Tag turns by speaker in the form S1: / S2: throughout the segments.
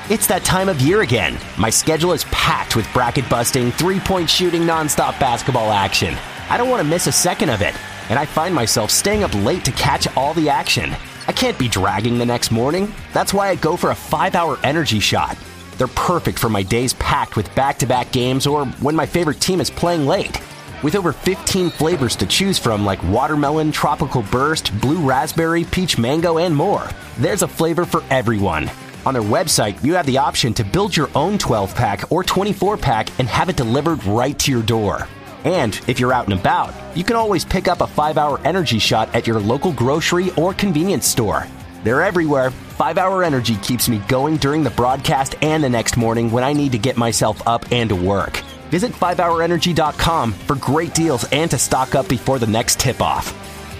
S1: It's that time of year again. My schedule is packed with bracket-busting, three-point shooting, nonstop basketball action. I don't want to miss a second of it, and I find myself staying up late to catch all the action. I can't be dragging the next morning. That's why I go for a 5-hour energy shot. They're perfect for my days packed with back-to-back games or when my favorite team is playing late. With over 15 flavors to choose from like watermelon, tropical burst, blue raspberry, peach mango, and more, there's a flavor for everyone. On their website, you have the option to build your own 12-pack or 24-pack and have it delivered right to your door. And if you're out and about, you can always pick up a 5-hour energy shot at your local grocery or convenience store. They're everywhere. 5-hour energy keeps me going during the broadcast and the next morning when I need to get myself up and to work. Visit 5hourenergy.com for great deals and to stock up before the next tip-off.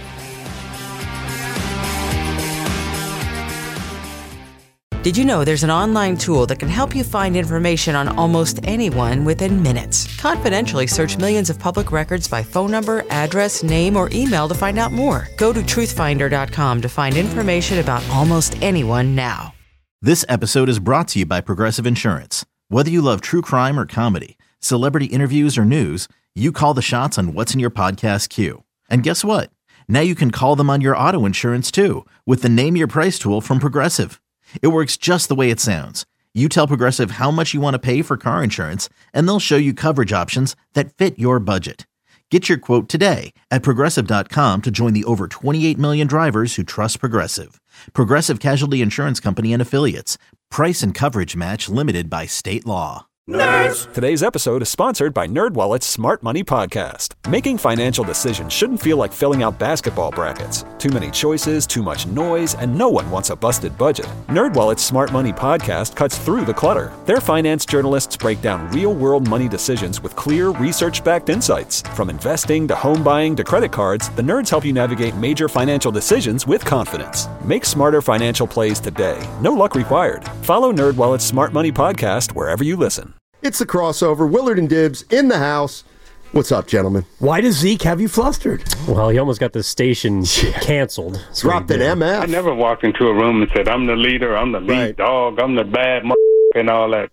S2: Did you know there's an online tool that can help you find information on almost anyone within minutes? Confidentially search millions of public records by phone number, address, name, or email to find out more. Go to truthfinder.com to find information about almost anyone now.
S3: This episode is brought to you by Progressive Insurance. Whether you love true crime or comedy, celebrity interviews or news, you call the shots on what's in your podcast queue. And guess what? Now you can call them on your auto insurance too with the Name Your Price tool from Progressive. It works just the way it sounds. You tell Progressive how much you want to pay for car insurance, and they'll show you coverage options that fit your budget. Get your quote today at Progressive.com to join the over 28 million drivers who trust Progressive. Progressive Casualty Insurance Company and Affiliates. Price and coverage match limited by state law.
S4: Nerds! Today's episode is sponsored by NerdWallet's Smart Money Podcast. Making financial decisions shouldn't feel like filling out basketball brackets. Too many choices, too much noise, and no one wants a busted budget. NerdWallet's Smart Money Podcast cuts through the clutter. Their finance journalists break down real-world money decisions with clear, research-backed insights. From investing to home buying to credit cards, the nerds help you navigate major financial decisions with confidence. Make smarter financial plays today. No luck required. Follow NerdWallet's Smart Money Podcast wherever you listen.
S5: It's the crossover. Willard and Dibbs in the house. What's up, gentlemen?
S6: Why does Zeke have you flustered?
S7: Well, he almost got the station canceled.
S5: Dropped an MF.
S8: I never walked into a room and said, I'm the leader, I'm the lead dog, I'm the bad and all that.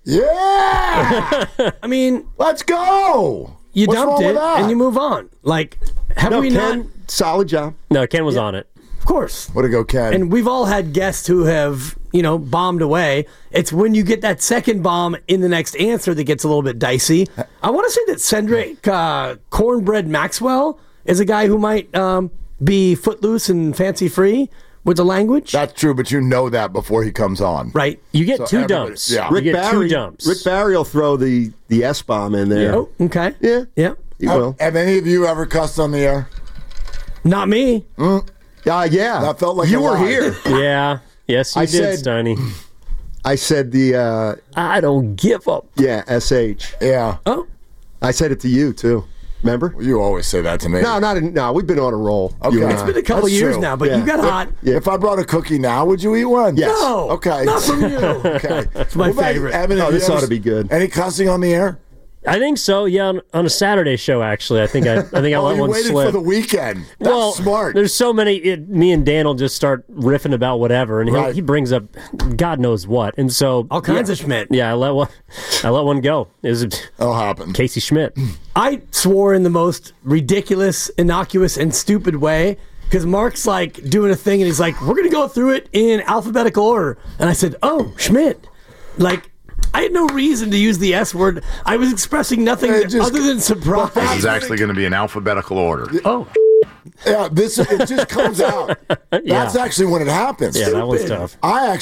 S5: Yeah!
S6: I mean,
S5: let's go!
S6: You
S5: What's
S6: dumped
S5: wrong
S6: it
S5: with that?
S6: and you move on. Like, have we
S5: Ken,
S6: not?
S5: Solid job.
S7: No, Ken was on it.
S6: Of course.
S5: Way to go, Ken.
S6: And we've all had guests who have, bombed away. It's when you get that second bomb in the next answer that gets a little bit dicey. I want to say that Cendric Cornbread Maxwell is a guy who might be footloose and fancy-free with the language.
S5: That's true, but you know that before he comes on.
S6: Right.
S7: You get two dumps.
S5: Yeah.
S7: You get two dumps.
S9: Rick Barry will throw the S-bomb in there.
S6: Oh, okay.
S5: Yeah.
S6: Yeah.
S5: He will. Have any of you ever cussed on the air?
S6: Not me.
S5: Yeah. That felt like
S9: You
S5: a
S9: were
S5: lie.
S9: here.
S7: Yeah. Yes, you did, Steiny.
S9: I said the...
S7: I don't give up.
S9: Yeah, S-H.
S5: Yeah.
S6: Oh.
S9: I said it to you, too. Remember?
S5: Well, you always say that to me.
S9: No, we've been on a roll.
S5: Okay.
S6: It's been a couple
S5: That's
S6: years
S5: true.
S6: now, but you got hot.
S5: If I brought a cookie now, would you eat one?
S9: Yes.
S6: No.
S5: Okay.
S6: Not from you.
S5: Okay.
S6: It's my favorite.
S5: Evan,
S9: Oh,
S5: have
S9: this
S5: you
S9: ought
S5: ever-
S9: to be good.
S5: Any cussing on the air?
S7: I think so. Yeah, on a Saturday show. Actually, I think I let
S5: you
S7: one
S5: waited
S7: slip.
S5: for the weekend. That's smart.
S7: There's so many. Me and Dan will just start riffing about whatever, and he brings up God knows what, and so
S6: All kinds of Schmidt.
S7: Yeah, I let one go. It was
S5: That'll happen.
S7: Casey Schmidt.
S6: I swore in the most ridiculous, innocuous, and stupid way because Mark's like doing a thing and he's like, we're going to go through it in alphabetical order. And I said, oh, Schmidt. Like, I had no reason to use the S word. I was expressing nothing other than surprise.
S10: This is actually going to be in alphabetical order.
S6: Oh.
S5: Yeah, it just comes out. That's actually when it happens.
S7: Yeah, that was tough.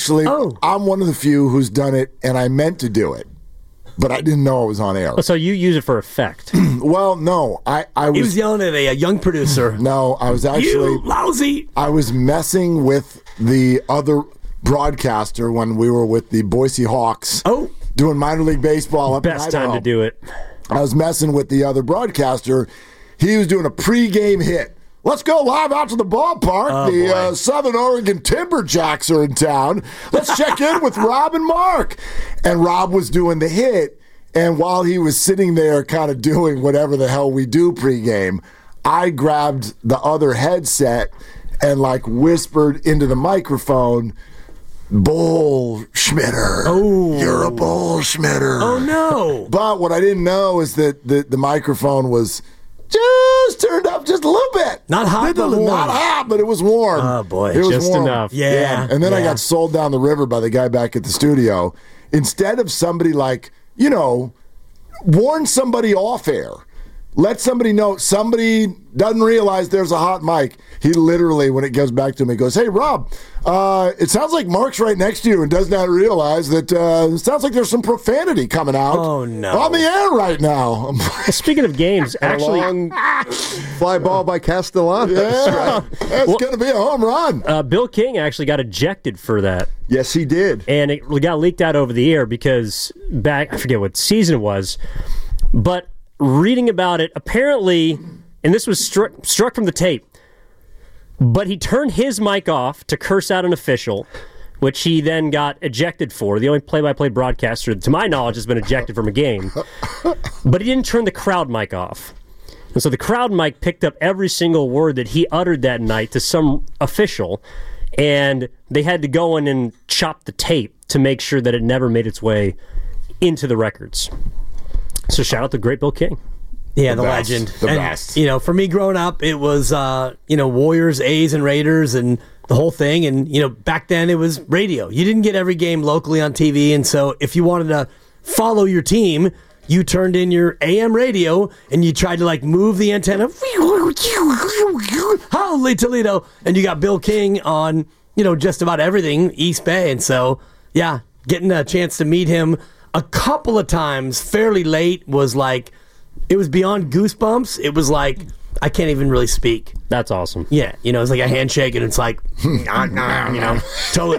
S5: I'm one of the few who's done it, and I meant to do it, but I didn't know it was on air.
S7: So you use it for effect.
S5: Well, no, I was...
S6: He was yelling at a young producer.
S5: No, I was actually...
S6: You lousy!
S5: I was messing with the other broadcaster when we were with the Boise Hawks.
S6: Oh.
S5: Doing minor league baseball up
S7: Best
S5: in
S7: time
S5: Idaho.
S7: to do it.
S5: I was messing with the other broadcaster. He was doing a pregame hit. Let's go live out to the ballpark. The Southern Oregon Timberjacks are in town. Let's check in with Rob and Mark. And Rob was doing the hit. And while he was sitting there kind of doing whatever the hell we do pregame, I grabbed the other headset and like whispered into the microphone, Bull Schmitter.
S6: Oh.
S5: You're a bullshmitter.
S6: Oh, no.
S5: But what I didn't know is that the microphone was just turned up just a little bit.
S6: Not hot, but warm.
S5: Not hot, but it was warm.
S6: Oh, boy.
S5: It was
S7: Just
S5: warm.
S7: enough.
S6: Yeah.
S5: And then I got sold down the river by the guy back at the studio. Instead of somebody warn somebody off air. Let somebody know. Somebody doesn't realize there's a hot mic. He literally, when it goes back to him, he goes, "Hey, Rob, it sounds like Mark's right next to you and does not realize that it sounds like there's some profanity coming out on the air right now."
S7: Speaking of games, actually,
S9: long fly ball by Castellanos.
S5: Yeah, that's going to be a home run.
S7: Bill King actually got ejected for that.
S9: Yes, he did.
S7: And it got leaked out over the air because I forget what season it was, but reading about it, apparently, and this was struck from the tape, but he turned his mic off to curse out an official, which he then got ejected for. The only play-by-play broadcaster, to my knowledge, has been ejected from a game. But he didn't turn the crowd mic off. And so the crowd mic picked up every single word that he uttered that night to some official, and they had to go in and chop the tape to make sure that it never made its way into the records. So shout out to great Bill King.
S6: Yeah, the legend.
S5: The best.
S6: For me growing up, it was, Warriors, A's, and Raiders, and the whole thing. And, back then it was radio. You didn't get every game locally on TV. And so if you wanted to follow your team, you turned in your AM radio and you tried to, move the antenna. Holy Toledo. And you got Bill King on, just about everything, East Bay. And so, yeah, getting a chance to meet him a couple of times fairly late was it was beyond goosebumps. It was I can't even really speak.
S7: That's awesome.
S6: Yeah, it's like a handshake and it's totally.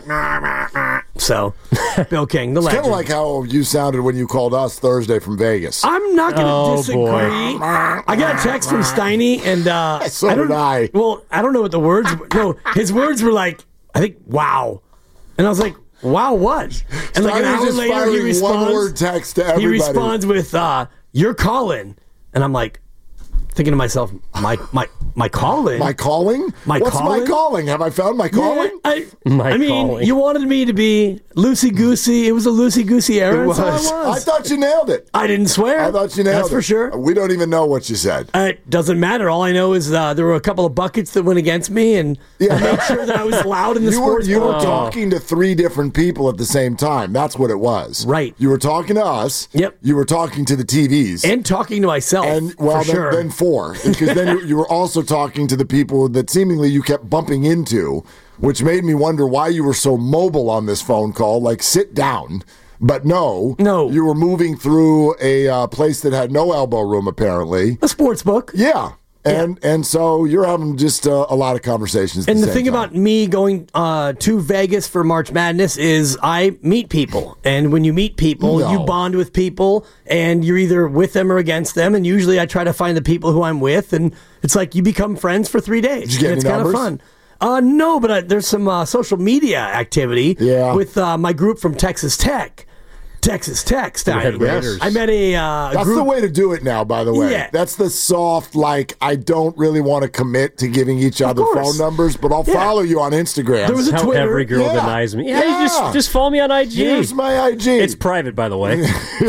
S6: So, Bill King, the legend.
S5: Kind of like how you sounded when you called us Thursday from Vegas.
S6: I'm not going to disagree. Boy. I got a text from Steiny and
S5: so did I.
S6: Well, I don't know what the words were. No, his words were I think, wow. And I was like, wow, what? And an hour later, he responds.
S5: One-word text to everybody.
S6: He responds with, "You're calling," and I'm thinking to myself, my calling?
S5: My calling? What's
S6: calling?
S5: my calling? Have I found my calling?
S6: I mean, you wanted me to be loosey-goosey. It was a loosey-goosey era.
S5: It was. I thought you nailed it.
S6: I didn't swear.
S5: I thought you nailed it.
S6: That's for sure.
S5: We don't even know what you said.
S6: It doesn't matter. All I know is there were a couple of buckets that went against me, and I made sure that I was loud in the sports.
S5: You were talking to three different people at the same time. That's what it was.
S6: Right.
S5: You were talking to us.
S6: Yep.
S5: You were talking to the TVs.
S6: And talking to myself.
S5: And, well, then four. Because then you were also talking to the people that seemingly you kept bumping into, which made me wonder why you were so mobile on this phone call. Sit down. But no. You were moving through a place that had no elbow room, apparently.
S6: A sports book.
S5: Yeah. And so you're having just a lot of conversations.
S6: And the thing about me going to Vegas for March Madness is I meet people. And when you meet people, you bond with people, and you're either with them or against them. And usually I try to find the people who I'm with, and it's you become friends for 3 days.
S5: Did you get
S6: and it's
S5: any
S6: kind of fun. No, but there's some social media activity with my group from Texas Tech. Texas Tech style. I met a
S5: That's
S6: group.
S5: the way to do it now, by the way.
S6: Yeah.
S5: That's the soft, I don't really want to commit to giving each other phone numbers, but I'll follow you on Instagram.
S6: There was a Twitter.
S7: Every girl denies me. Yeah, you just follow me on IG.
S5: Here's my IG.
S7: It's private, by the way.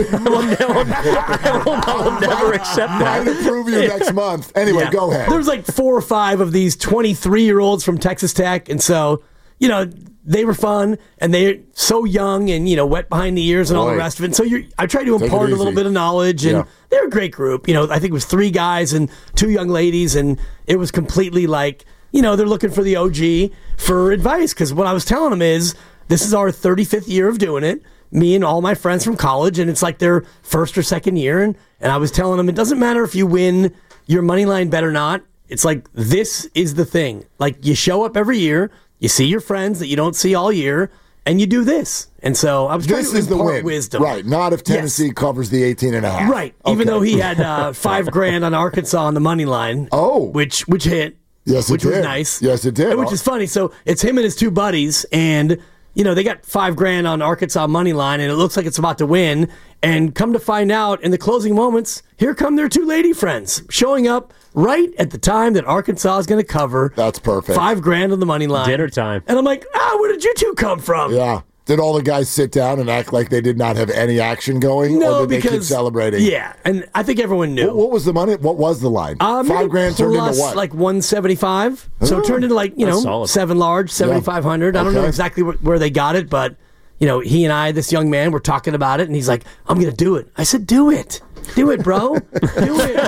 S7: I will never accept that.
S5: I'll approve you next month. Anyway, go ahead.
S6: There's 4 or 5 of these 23-year-olds from Texas Tech, and so, they were fun, and they're so young and, wet behind the ears and all the rest of it. And so I tried to impart a little bit of knowledge, and they're a great group. I think it was 3 guys and 2 young ladies, and it was completely they're looking for the OG for advice, because what I was telling them is, this is our 35th year of doing it, me and all my friends from college, and it's their first or second year, and I was telling them, it doesn't matter if you win your money line bet or not. It's this is the thing. You show up every year, you see your friends that you don't see all year, and you do this. And so I was trying to impart wisdom.
S5: Right, not if Tennessee covers the 18.5.
S6: Right, even though he had $5,000 on Arkansas on the money line.
S5: Oh.
S6: Which hit.
S5: Yes,
S6: which
S5: it did.
S6: was nice.
S5: Yes, it did.
S6: Which is funny. So it's him and his 2 buddies, and they got $5,000 on Arkansas money line, and it looks like it's about to win. And come to find out, in the closing moments, here come their 2 lady friends showing up right at the time that Arkansas is going to cover.
S5: That's perfect.
S6: $5,000 on the money line.
S7: Dinner time.
S6: And I'm like, where did you 2 come from?
S5: Yeah. Did all the guys sit down and act like they did not have any action going?
S6: No,
S5: or did they keep
S6: because
S5: celebrating?
S6: Yeah, and I think everyone knew.
S5: What was the money? What was the line? $5,000 turned into what?
S6: Like 175. So it turned into like,
S7: solid.
S6: 7 large, 7,500. I don't know exactly where they got it, but he and I, this young man, were talking about it, and he's like, I'm going to do it. I said, do it. Do it, bro. Do it.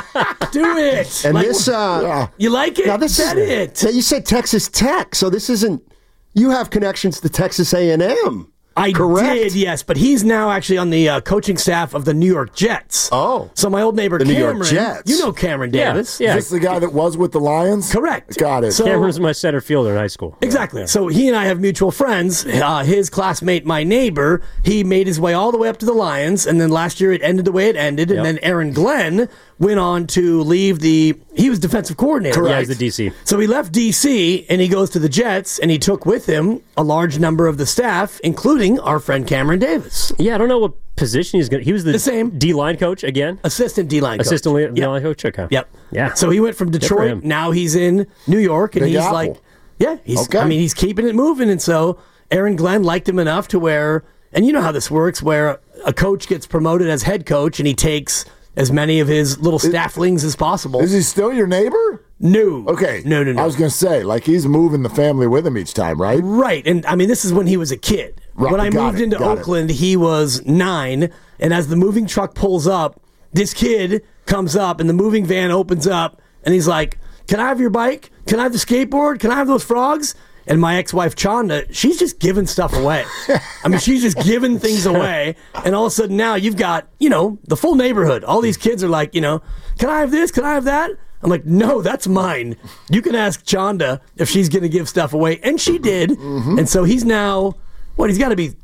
S6: Do it.
S11: And
S6: like,
S11: this,
S6: you like it?
S11: Now this
S6: Bet it.
S11: Now you said Texas Tech, so this isn't. You have connections to Texas A&M.
S6: I
S11: correct?
S6: did, yes, but he's now actually on the coaching staff of the New York Jets.
S11: Oh.
S6: So my old neighbor
S11: The New
S6: Cameron,
S11: York Jets.
S6: you know Cameron Davis.
S7: Yeah.
S5: Is this the guy that was with the Lions?
S6: Correct.
S5: Got it.
S6: So,
S7: Cameron's my center fielder in high school.
S6: Exactly. Yeah. So he and I have mutual friends. His classmate, my neighbor, he made his way all the way up to the Lions, and then last year it ended the way it ended, and then Aaron Glenn went on to leave he was defensive coordinator.
S7: Correct. Yeah, he's the DC.
S6: So he left DC, and he goes to the Jets, and he took with him a large number of the staff, including our friend Cameron Davis.
S7: Yeah, I don't know what position he's going to. He was the
S6: same
S7: D-line coach again?
S6: Assistant D-line coach.
S7: Assistant D-line coach, okay.
S6: Yep.
S7: Yeah.
S6: So he went from Detroit, now he's in New York, and
S5: Big
S6: he's
S5: Apple.
S6: like, he's keeping it moving, and so Aaron Glenn liked him enough to where, and you know how this works, where a coach gets promoted as head coach, and he takes as many of his little stafflings as possible.
S5: Is he still your neighbor?
S6: No.
S5: Okay.
S6: No.
S5: I was going to say, like, he's moving the family with him each time, right?
S6: Right. And, I mean, this is when he was a kid.
S5: Right.
S6: When I moved into Oakland, he was 9, and as the moving truck pulls up, this kid comes up, and the moving van opens up, and he's like, can I have your bike? Can I have the skateboard? Can I have those frogs? And my ex-wife, Chanda, she's just giving stuff away. I mean, she's just giving things away. And all of a sudden now you've got, the full neighborhood. All these kids are like, can I have this? Can I have that? I'm like, no, that's mine. You can ask Chanda if she's going to give stuff away. And she did. Mm-hmm. And so he's now, he's got to be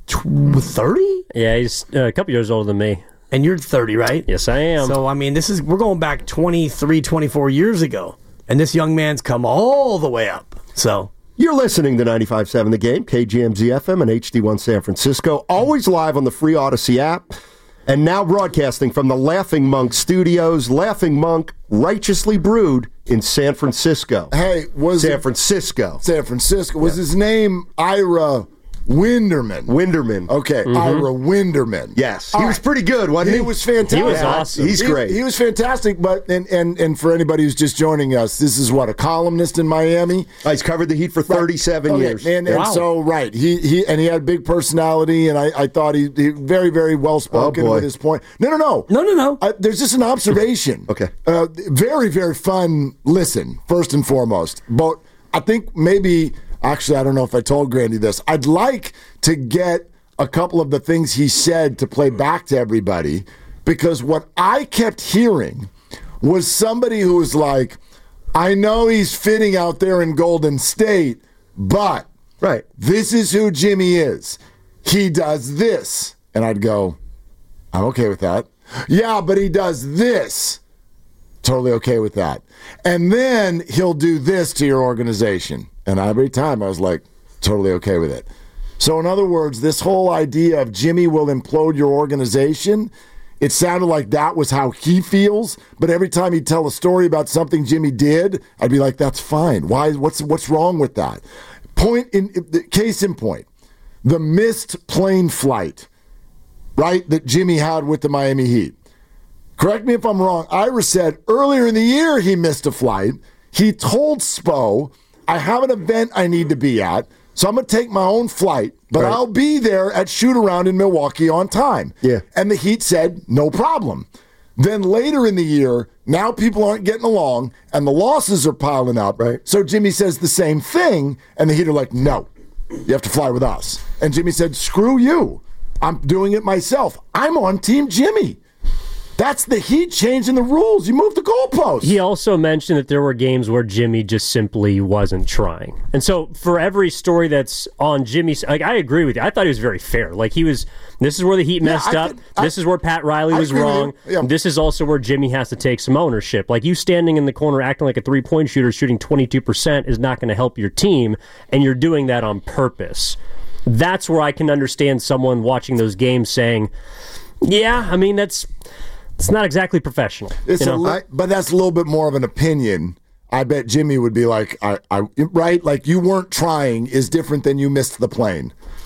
S6: 30?
S7: Yeah, he's a couple years older than me.
S6: And you're 30, right?
S7: Yes, I am.
S6: So, I mean, we're going back 23, 24 years ago. And this young man's come all the way up. So...
S11: You're listening to 95.7 The Game, KGMZ-FM and HD1 San Francisco, always live on the free Odyssey app, and now broadcasting from the Laughing Monk Studios. Laughing Monk, righteously brewed in San Francisco.
S5: Hey,
S11: San Francisco.
S5: Was his name Ira Winderman? Okay, Ira Winderman.
S11: Yes, he was pretty good, wasn't he?
S5: He was fantastic.
S7: He was awesome.
S11: He's great.
S5: He was fantastic, but and for anybody who's just joining us, this is a columnist in Miami.
S11: He's covered the Heat for 37 years.
S5: And so he had big personality, and I thought he very, very well spoken with his point. No. There's just an observation.
S11: Okay.
S5: Very, very fun listen, first and foremost. But I think maybe... Actually, I don't know if I told Grandy this. I'd like to get a couple of the things he said to play back to everybody, because what I kept hearing was somebody who was like, I know he's fitting out there in Golden State, but this is who Jimmy is. He does this. And I'd go, I'm okay with that. Yeah, but he does this. Totally okay with that. And then he'll do this to your organization. And every time I was like, totally okay with it. So in other words, this whole idea of Jimmy will implode your organization, it sounded like that was how he feels. But every time he'd tell a story about something Jimmy did, I'd be like, that's fine. Why? What's wrong with that? Case in point, the missed plane flight, right, that Jimmy had with the Miami Heat. Correct me if I'm wrong. Ira said earlier in the year he missed a flight. He told Spo, I have an event I need to be at, so I'm going to take my own flight, but I'll be there at shoot-around in Milwaukee on time.
S11: Yeah.
S5: And the Heat said, no problem. Then later in the year, now people aren't getting along, and the losses are piling up.
S11: Right.
S5: So Jimmy says the same thing, and the Heat are like, no, you have to fly with us. And Jimmy said, screw you. I'm doing it myself. I'm on Team Jimmy. That's the Heat changing the rules. You moved the goalposts.
S7: He also mentioned that there were games where Jimmy just simply wasn't trying. And so for every story that's on Jimmy's, I agree with you. I thought he was very fair. This is where the Heat messed up. This is where Pat Riley was wrong. Yeah. This is also where Jimmy has to take some ownership. Like, you standing in the corner acting like a three-point shooter shooting 22% is not going to help your team, and you're doing that on purpose. That's where I can understand someone watching those games saying, yeah, I mean, it's not exactly professional.
S5: But that's a little bit more of an opinion. I bet Jimmy would be like, right? Like, you weren't trying is different than you missed the plane.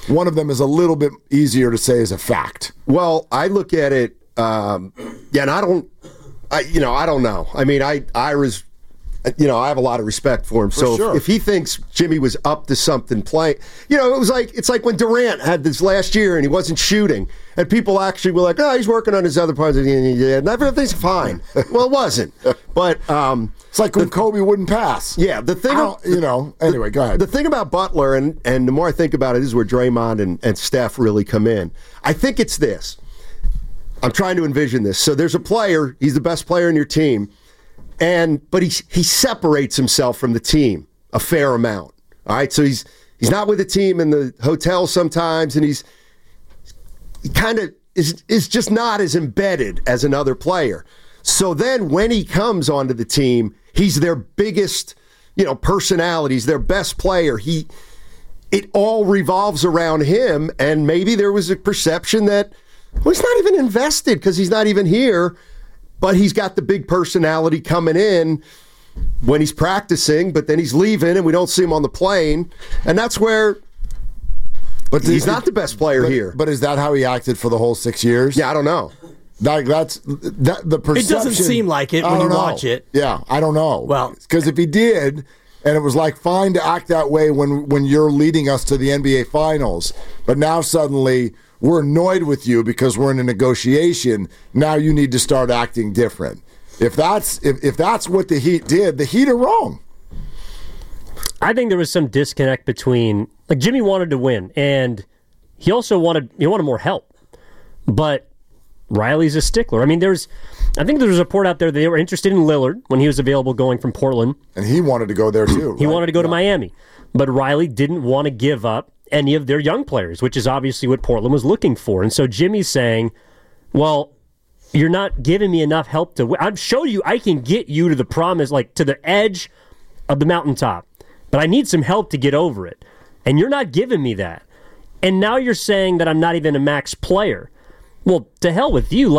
S5: one of them is a little bit easier to say as a fact.
S11: Well, I look at it, and I don't know. I mean, Ira's, I have a lot of respect for him. So if he thinks Jimmy was up to something playing, it's like when Durant had this last year and he wasn't shooting, and people actually were like, "Oh, he's working on his other parts," and everything's fine. Well, it wasn't. But
S5: it's like when Kobe wouldn't pass.
S11: Yeah, the thing,
S5: Anyway, go ahead.
S11: The thing about Butler, and the more I think about it, is where Draymond and Steph really come in. I think it's this. I'm trying to envision this. So there's a player. He's the best player in your team. But he separates himself from the team a fair amount. All right, so he's not with the team in the hotel sometimes, and he kind of is just not as embedded as another player. So then when he comes onto the team, he's their biggest, personality. He's their best player. It all revolves around him, and maybe there was a perception that he's not even invested because he's not even here. But he's got the big personality coming in when he's practicing, but then he's leaving and we don't see him on the plane. And that's where he's not the best player here.
S5: But is that how he acted for the whole 6 years?
S11: Yeah, I don't know.
S5: The perception.
S6: It doesn't seem like it when you watch it.
S5: Yeah, I don't know.
S6: Well,
S5: because if he did, and it was like fine to act that way when you're leading us to the NBA Finals, but now suddenly we're annoyed with you because we're in a negotiation. Now you need to start acting different. If that's what the Heat did, the Heat are wrong.
S7: I think there was some disconnect between Jimmy wanted to win, and he also wanted more help. But Riley's a stickler. I mean, I think there was a report out there that they were interested in Lillard when he was available going from Portland,
S5: and he wanted to go there too.
S7: He wanted to go to Miami, but Riley didn't want to give up any of their young players, which is obviously what Portland was looking for. And so Jimmy's saying, well, you're not giving me enough help to win. I've showed you I can get you to the promise, to the edge of the mountaintop, but I need some help to get over it. And you're not giving me that. And now you're saying that I'm not even a max player. Well, to hell with you.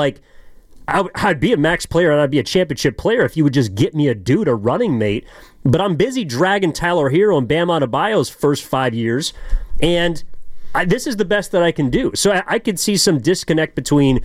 S7: I'd be a max player and I'd be a championship player if you would just get me a dude, a running mate. But I'm busy dragging Tyler Hero and Bam Adebayo's first 5 years, and this is the best that I can do. So I could see some disconnect between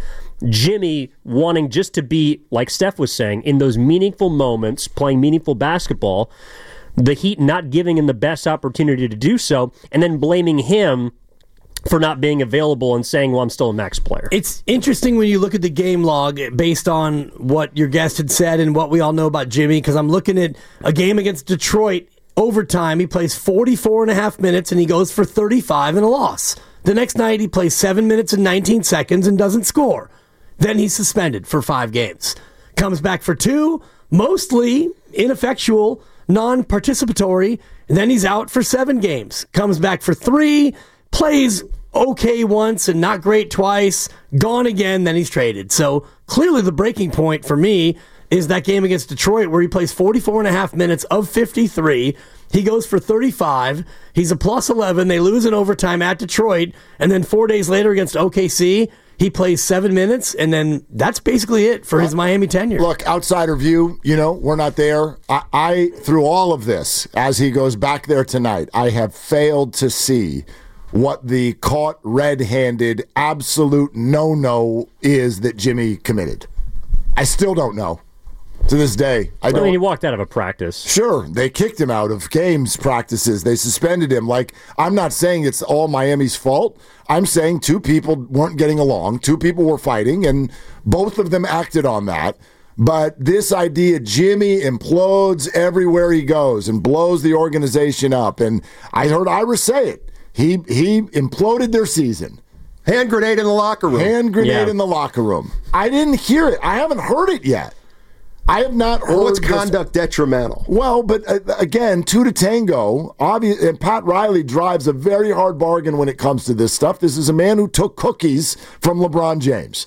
S7: Jimmy wanting just to be, like Steph was saying, in those meaningful moments, playing meaningful basketball, the Heat not giving him the best opportunity to do so, and then blaming him for not being available and saying, well, I'm still a max player.
S6: It's interesting when you look at the game log based on what your guest had said and what we all know about Jimmy, because I'm looking at a game against Detroit, overtime. He plays 44 and a half minutes and he goes for 35 and a loss. The next night he plays 7 minutes and 19 seconds and doesn't score. Then he's suspended for 5 games. Comes back for 2, mostly ineffectual, non-participatory, and then he's out for 7 games. Comes back for 3, plays okay once and not great twice, gone again, then he's traded. So clearly the breaking point for me is that game against Detroit where he plays 44 and a half minutes of 53. He goes for 35. He's a plus 11. They lose in overtime at Detroit. And then 4 days later against OKC, he plays 7 minutes. And then that's basically it for his Miami tenure.
S5: Look, outsider view, we're not there. I through all of this, as he goes back there tonight, I have failed to see what the caught red-handed absolute no-no is that Jimmy committed. I still don't know. To this day, I don't.
S7: I mean, he walked out of a practice.
S5: Sure, they kicked him out of games, practices. They suspended him. I'm not saying it's all Miami's fault. I'm saying 2 people weren't getting along. 2 people were fighting, and both of them acted on that. But this idea, Jimmy implodes everywhere he goes and blows the organization up. And I heard Ira say it. He imploded their season.
S11: Hand grenade in the locker room.
S5: In the locker room. I didn't hear it. I haven't heard it yet. I have not heard.
S11: Well, what's conduct detrimental?
S5: Well, but again, 2 to tango. And Pat Riley drives a very hard bargain when it comes to this stuff. This is a man who took cookies from LeBron James.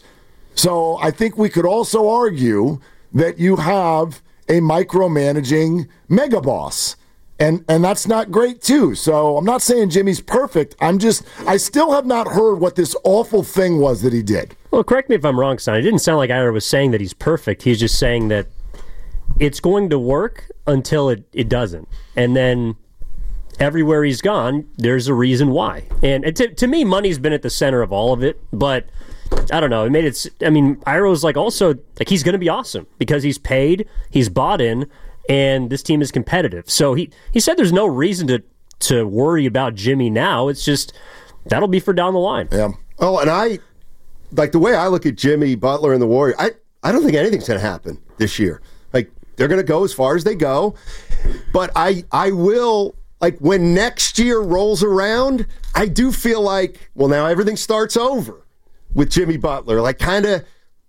S5: So I think we could also argue that you have a micromanaging mega boss. And that's not great, too. So I'm not saying Jimmy's perfect. I still have not heard what this awful thing was that he did.
S7: Well, correct me if I'm wrong, son. It didn't sound like Ira was saying that he's perfect. He's just saying that it's going to work until it doesn't. And then everywhere he's gone, there's a reason why. And to me, money's been at the center of all of it, but I don't know. It made it. I mean, Iroh's like also like he's going to be awesome because he's paid, he's bought in, and this team is competitive. So he said there's no reason to worry about Jimmy now. It's just that'll be for down the line.
S11: Yeah. Oh, and I like the way I look at Jimmy Butler and the Warriors. I don't think anything's going to happen this year. Like they're going to go as far as they go, but I will. Like, when next year rolls around, I do feel like, well, now everything starts over with Jimmy Butler. Like, kind of,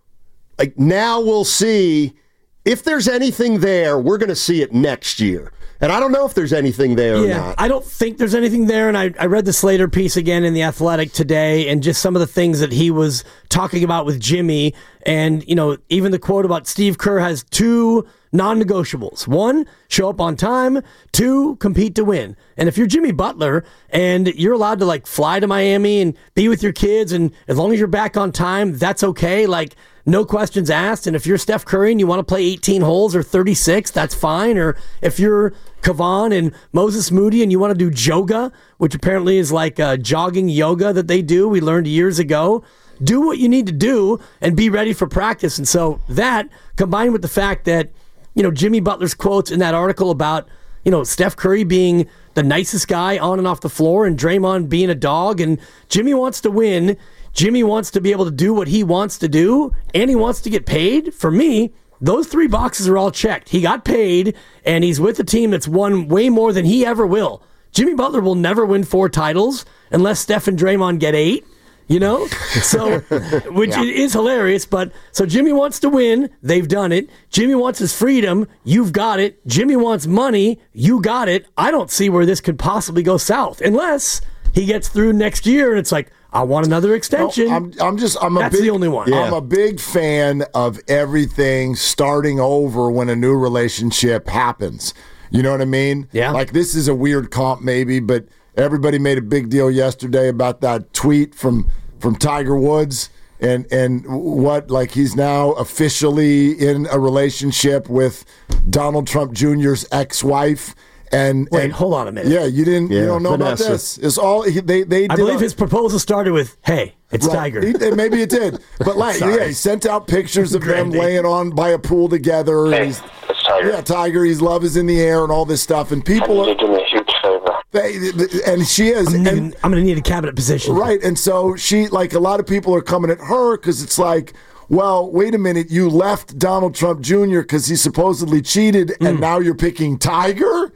S11: like, now we'll see if there's anything there, we're going to see it next year. And I don't know if there's anything there or not.
S6: I don't think there's anything there. And I read the Slater piece again in The Athletic today and just some of the things that he was talking about with Jimmy. And, you know, even the quote about Steve Kerr has 2 non-negotiables. 1, show up on time. 2, compete to win. And if you're Jimmy Butler and you're allowed to, like, fly to Miami and be with your kids, and as long as you're back on time, that's okay. Like, no questions asked. And if you're Steph Curry and you want to play 18 holes or 36, that's fine. Or if you're Kavan and Moses Moody and you want to do yoga, which apparently is like jogging yoga that they do, we learned years ago, do what you need to do and be ready for practice. And so that, combined with the fact that, you know, Jimmy Butler's quotes in that article about, you know, Steph Curry being the nicest guy on and off the floor and Draymond being a dog, and Jimmy wants to win. Jimmy wants to be able to do what he wants to do, and he wants to get paid. For me, those 3 boxes are all checked. He got paid, and he's with a team that's won way more than he ever will. Jimmy Butler will never win 4 titles unless Steph and Draymond get 8, you know? So, which is hilarious, but so Jimmy wants to win. They've done it. Jimmy wants his freedom. You've got it. Jimmy wants money. You got it. I don't see where this could possibly go south unless he gets through next year and it's like, I want another extension.
S5: That's
S6: the only one.
S5: Yeah. I'm a big fan of everything starting over when a new relationship happens. You know what I mean?
S6: Yeah.
S5: Like, this is a weird comp maybe, but everybody made a big deal yesterday about that tweet from Tiger Woods and what, like, he's now officially in a relationship with Donald Trump Jr.'s ex-wife.
S6: Wait, hold on a minute.
S5: Yeah, you don't know about this. It's all they did.
S6: I believe his proposal started with, "Hey, it's Tiger."
S5: Maybe it did, but like, he sent out pictures of them laying on by a pool together.
S12: Hey, it's Tiger.
S5: Yeah, Tiger. His love is in the air and all this stuff, and people are.
S12: You're doing me a huge favor.
S5: And she is.
S6: I'm going to need a cabinet position.
S5: Right, and so she, like, a lot of people are coming at her because it's like, well, wait a minute, you left Donald Trump Jr. because he supposedly cheated, and now you're picking Tiger.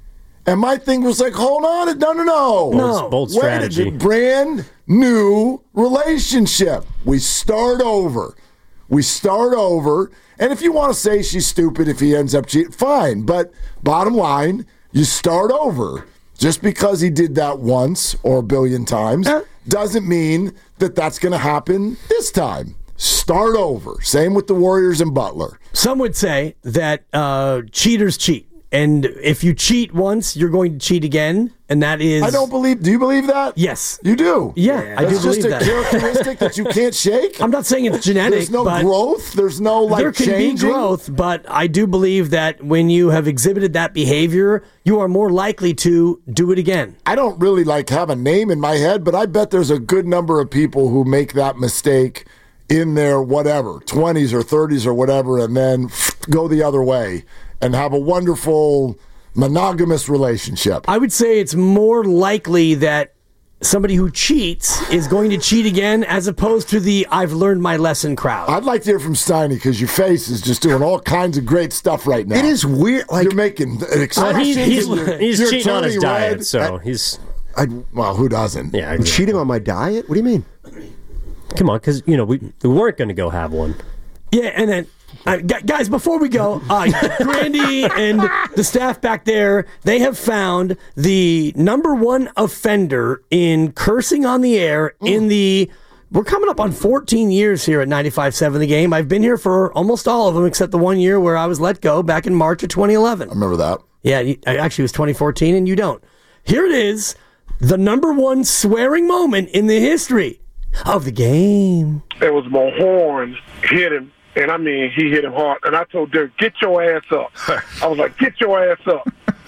S5: And my thing was like, hold on, no.
S7: Bold strategy.
S5: Brand new relationship. We start over. And if you want to say she's stupid if he ends up cheating, fine. But bottom line, you start over. Just because he did that once or a billion times doesn't mean that that's going to happen this time. Start over. Same with the Warriors and Butler.
S6: Some would say that cheaters cheat. And if you cheat once, you're going to cheat again, and that is...
S5: I don't believe... Do you believe that?
S6: Yes.
S5: You do?
S6: Yeah, I do believe that.
S5: It's just a characteristic that you can't shake?
S6: I'm not saying it's genetic,
S5: There's no growth? There's no, like,
S6: there can
S5: changing?
S6: be growth, but I do believe that when you have exhibited that behavior, you are more likely to do it again.
S5: I don't really, like, have a name in my head, but I bet there's a good number of people who make that mistake in their whatever, 20s or 30s or whatever, and then go the other way and have a wonderful monogamous relationship.
S6: I would say it's more likely that somebody who cheats is going to cheat again as opposed to the I've learned my lesson crowd.
S5: I'd like to hear from Steiny because your face is just doing all kinds of great stuff right now.
S11: It is weird. Like,
S5: you're making expressions.
S7: He's cheating on his diet, so he's...
S5: well, who doesn't?
S7: Yeah,
S11: I'm cheating on my diet? What do you mean?
S7: Come on, because, we weren't going to go have one.
S6: Yeah, and then... guys, before we go, Grandy and the staff back there, they have found the #1 offender in cursing on the air in the... We're coming up on 14 years here at 95.7 The Game. I've been here for almost all of them except the 1 year where I was let go back in March of 2011.
S5: I remember that.
S6: Yeah, actually it was 2014 and you don't. Here it is, the #1 swearing moment in the history of the game.
S13: It was Mahorn hit him. And I mean, he hit him hard. And I told Derek, get your ass up. I was like, get your ass up.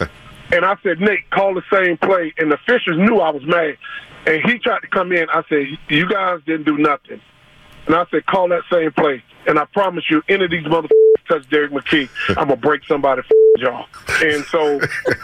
S13: And I said, Nate, call the same play. And the officials knew I was mad. And he tried to come in. I said, you guys didn't do nothing. And I said, call that same play. And I promise you, any of these motherfuckers touch Derek McKee, I'm going to break somebody's jaw. And so...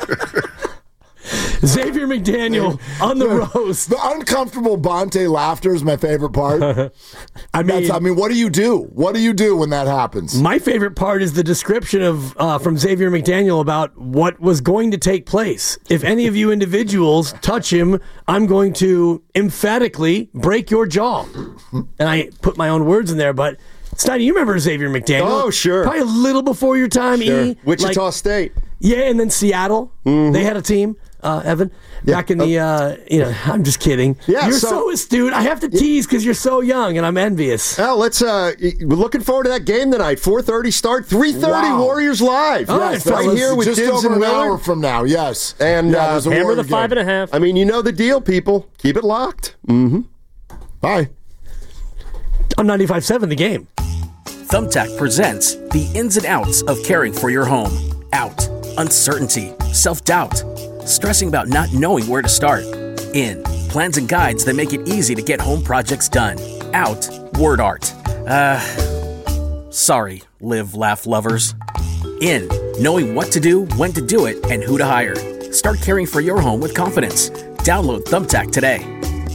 S6: Xavier McDaniel on the roast.
S5: The uncomfortable Bonte laughter is my favorite part. I mean, what do you do? What do you do when that happens?
S6: My favorite part is the description of from Xavier McDaniel about what was going to take place. If any of you individuals touch him, I'm going to emphatically break your jaw. And I put my own words in there, but Steiny, you remember Xavier McDaniel?
S11: Oh, sure.
S6: Probably a little before your time,
S11: Sure.
S6: E.
S11: Wichita State.
S6: Yeah, and then Seattle. Mm-hmm. They had a team, Evan, back in the, I'm just kidding.
S11: Yeah,
S6: you're so astute. I have to tease because you're so young, and I'm envious.
S11: Well, we're looking forward to that game tonight. 4:30 start, 3:30 Warriors Live.
S5: Yes,
S11: right here with
S5: just
S11: Dibs
S5: over
S11: and
S5: an hour
S11: Willard.
S5: from now, yes.
S11: And
S7: hammer the 5.5.
S11: I mean, you know the deal, people. Keep it locked. Mm-hmm.
S5: Bye.
S6: On 95.7 The Game.
S14: Thumbtack presents the ins and outs of caring for your home. Out. Uncertainty. Self-doubt. Stressing about not knowing where to start. In. Plans and guides that make it easy to get home projects done. Out. Word art. Sorry, live, laugh lovers. In. Knowing what to do, when to do it, and who to hire. Start caring for your home with confidence. Download Thumbtack today.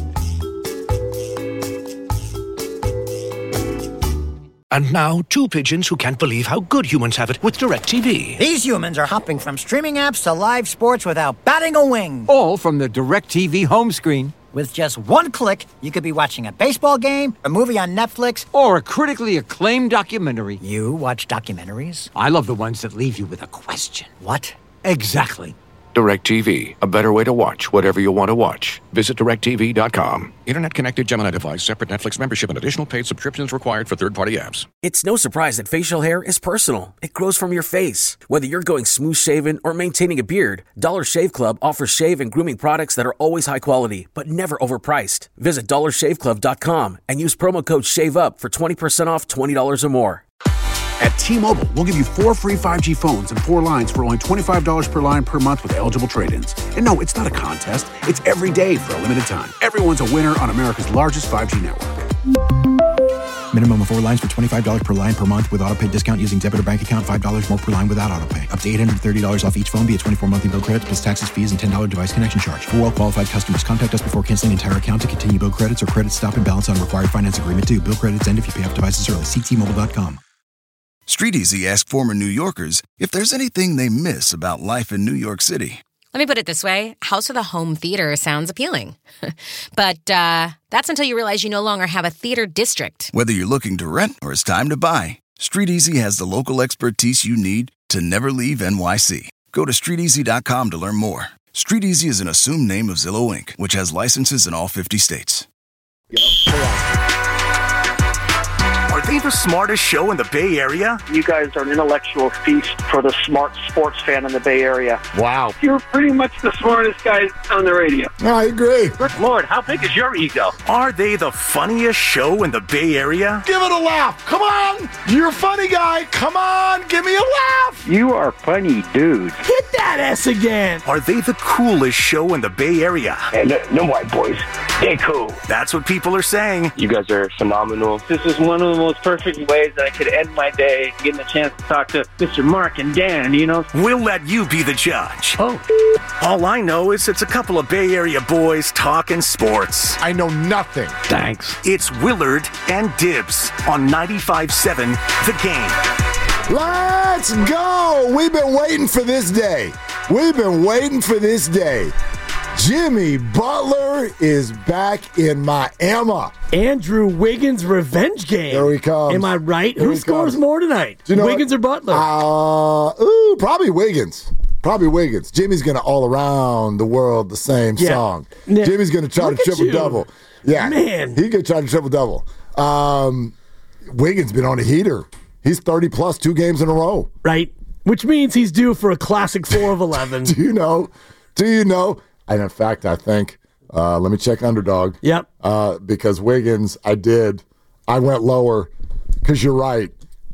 S15: And now, two pigeons who can't believe how good humans have it with DirecTV.
S16: These humans are hopping from streaming apps to live sports without batting a wing.
S17: All from the DirecTV home screen.
S16: With just one click, you could be watching a baseball game, a movie on Netflix,
S17: or a critically acclaimed documentary.
S16: You watch documentaries?
S17: I love the ones that leave you with a question.
S16: What?
S17: Exactly.
S18: DirecTV, a better way to watch whatever you want to watch. Visit DirecTV.com. Internet-connected Gemini device, separate Netflix membership, and additional paid subscriptions required for third-party apps.
S14: It's no surprise that facial hair is personal. It grows from your face. Whether you're going smooth-shaven or maintaining a beard, Dollar Shave Club offers shave and grooming products that are always high quality, but never overpriced. Visit DollarShaveClub.com and use promo code SHAVEUP for 20% off $20 or more.
S19: At T-Mobile, we'll give you 4 free 5G phones and 4 lines for only $25 per line per month with eligible trade-ins. And no, it's not a contest. It's every day for a limited time. Everyone's a winner on America's largest 5G network.
S20: Minimum of 4 lines for $25 per line per month with autopay discount using debit or bank account. $5 more per line without autopay. Up to $830 off each phone via 24 monthly bill credits plus taxes, fees, and $10 device connection charge. For well-qualified customers, contact us before canceling entire account to continue bill credits or credit stop and balance on required finance agreement due. Bill credits end if you pay off devices early. See T-Mobile.com.
S21: StreetEasy asked former New Yorkers if there's anything they miss about life in New York City.
S22: Let me put it this way. House with a home theater sounds appealing. But that's until you realize you no longer have a theater district.
S21: Whether you're looking to rent or it's time to buy, StreetEasy has the local expertise you need to never leave NYC. Go to StreetEasy.com to learn more. StreetEasy is an assumed name of Zillow Inc., which has licenses in all 50 states.
S23: Are they the smartest show in the Bay Area?
S24: You guys are an intellectual feast for the smart sports fan in the Bay Area.
S23: Wow.
S24: You're pretty much the smartest guys on the radio.
S5: I agree.
S23: Good Lord, how big is your ego? Are they the funniest show in the Bay Area?
S5: Give it a laugh. Come on. You're a funny guy. Come on. Give me a laugh.
S24: You are funny, dude.
S6: Hit that S again.
S23: Are they the coolest show in the Bay Area?
S24: And no white boys. They cool.
S23: That's what people are saying.
S8: You guys are phenomenal.
S24: This is one of the most perfect ways that I could end my day, getting a chance to talk to Mr. Mark and Dan, you know?
S23: We'll let you be the judge.
S24: Oh.
S23: All I know is it's a couple of Bay Area boys talking sports.
S5: I know nothing.
S24: Thanks.
S23: It's Willard and Dibs on 95.7 The Game.
S5: Let's go. We've been waiting for this day. We've been waiting for this day. Jimmy Butler is back in Miami.
S6: Andrew Wiggins' revenge game.
S5: There he comes.
S6: Am I right?
S5: There
S6: Who scores more tonight?
S5: Do you know
S6: Wiggins or Butler?
S5: Probably Wiggins. Probably Wiggins. Jimmy's going to all around the world the same song.
S6: Now,
S5: Jimmy's going to try to triple-double. Yeah,
S6: man.
S5: He could try to triple-double. Wiggins been on a heater. He's 30-plus 2 games in a row.
S6: Right, which means he's due for a classic 4 of 11.
S5: Do you know? And in fact, I think, let me check Underdog.
S6: Yep.
S5: Because Wiggins, I went lower, because you're right.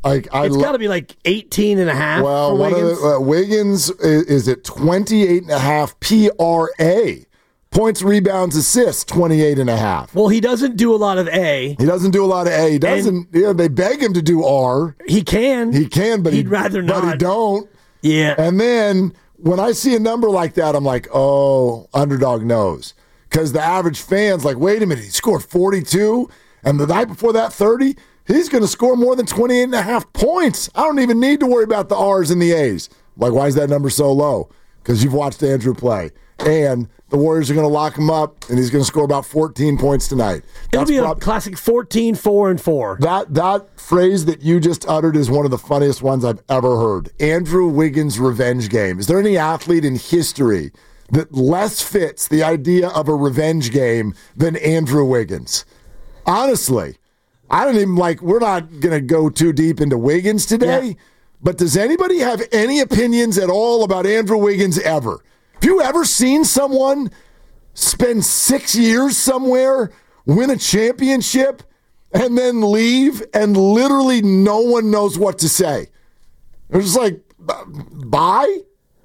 S5: Like
S6: It's got to be like 18.5
S5: Well,
S6: for Wiggins.
S5: Wiggins is at 28.5 PRA. Points, rebounds, assists, 28.5.
S6: Well, he doesn't do a lot of A.
S5: He doesn't do a lot of A. He doesn't. They beg him to do R.
S6: He can.
S5: He can, but
S6: he'd rather not.
S5: But he don't.
S6: Yeah.
S5: And then when I see a number like that, I'm like, oh, underdog knows. Because the average fan's like, wait a minute, he scored 42, and the night before that, 30. He's going to score more than 28.5 points. I don't even need to worry about the R's and the A's. Like, why is that number so low? Because you've watched Andrew play. And the Warriors are going to lock him up, and he's going to score about 14 points tonight.
S6: It'll be a classic 14-4-4.
S5: That phrase that you just uttered is one of the funniest ones I've ever heard. Andrew Wiggins' revenge game. Is there any athlete in history that less fits the idea of a revenge game than Andrew Wiggins? Honestly. I don't even we're not going to go too deep into Wiggins today, but does anybody have any opinions at all about Andrew Wiggins ever? Have you ever seen someone spend 6 years somewhere, win a championship, and then leave, and literally no one knows what to say? They're just like, bye?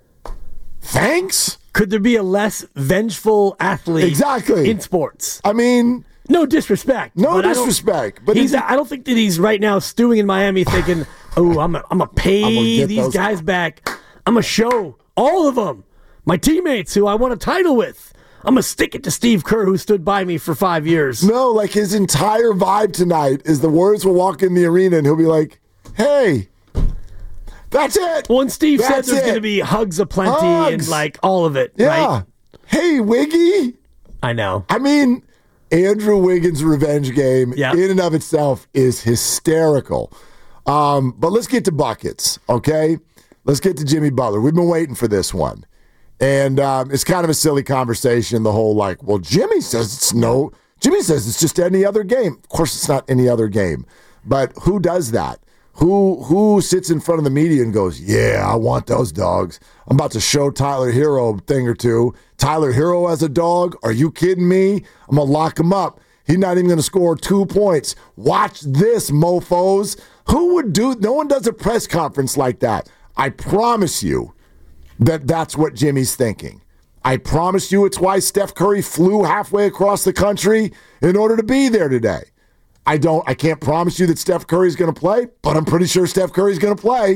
S5: Thanks?
S6: Could there be a less vengeful athlete in sports?
S5: I mean...
S6: No disrespect.
S5: But disrespect.
S6: But I don't think that he's right now stewing in Miami thinking, oh, I'm gonna pay these guys back. I'm going to show all of them, my teammates who I won a title with. I'm going to stick it to Steve Kerr, who stood by me for 5 years.
S5: No, his entire vibe tonight is the Warriors will walk in the arena and he'll be like, hey, that's it.
S6: Well, and Steve said there's going to be hugs aplenty and all of it, right?
S5: Hey, Wiggy.
S6: I know.
S5: I mean... Andrew Wiggins' revenge game in and of itself is hysterical. But let's get to buckets, okay? Let's get to Jimmy Butler. We've been waiting for this one. And it's kind of a silly conversation, the whole Jimmy says it's just any other game. Of course it's not any other game. But who does that? Who sits in front of the media and goes, yeah, I want those dogs. I'm about to show Tyler Hero a thing or two. Tyler Hero as a dog? Are you kidding me? I'm going to lock him up. He's not even going to score 2 points. Watch this, mofos. Who would do? No one does a press conference like that. I promise you that's what Jimmy's thinking. I promise you it's why Steph Curry flew halfway across the country in order to be there today. I can't promise you that Steph Curry's going to play, but I'm pretty sure Steph Curry's going to play.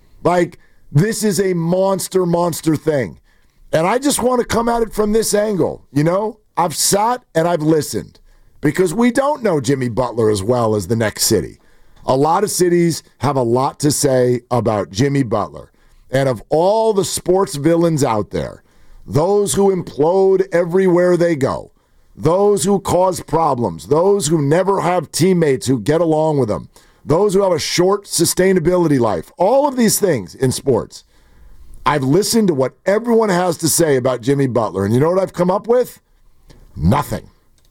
S5: This is a monster thing. And I just want to come at it from this angle. I've sat and I've listened because we don't know Jimmy Butler as well as the next city. A lot of cities have a lot to say about Jimmy Butler. And of all the sports villains out there, those who implode everywhere they go, those who cause problems, those who never have teammates who get along with them, those who have a short sustainability life, all of these things in sports. I've listened to what everyone has to say about Jimmy Butler, and you know what I've come up with? Nothing.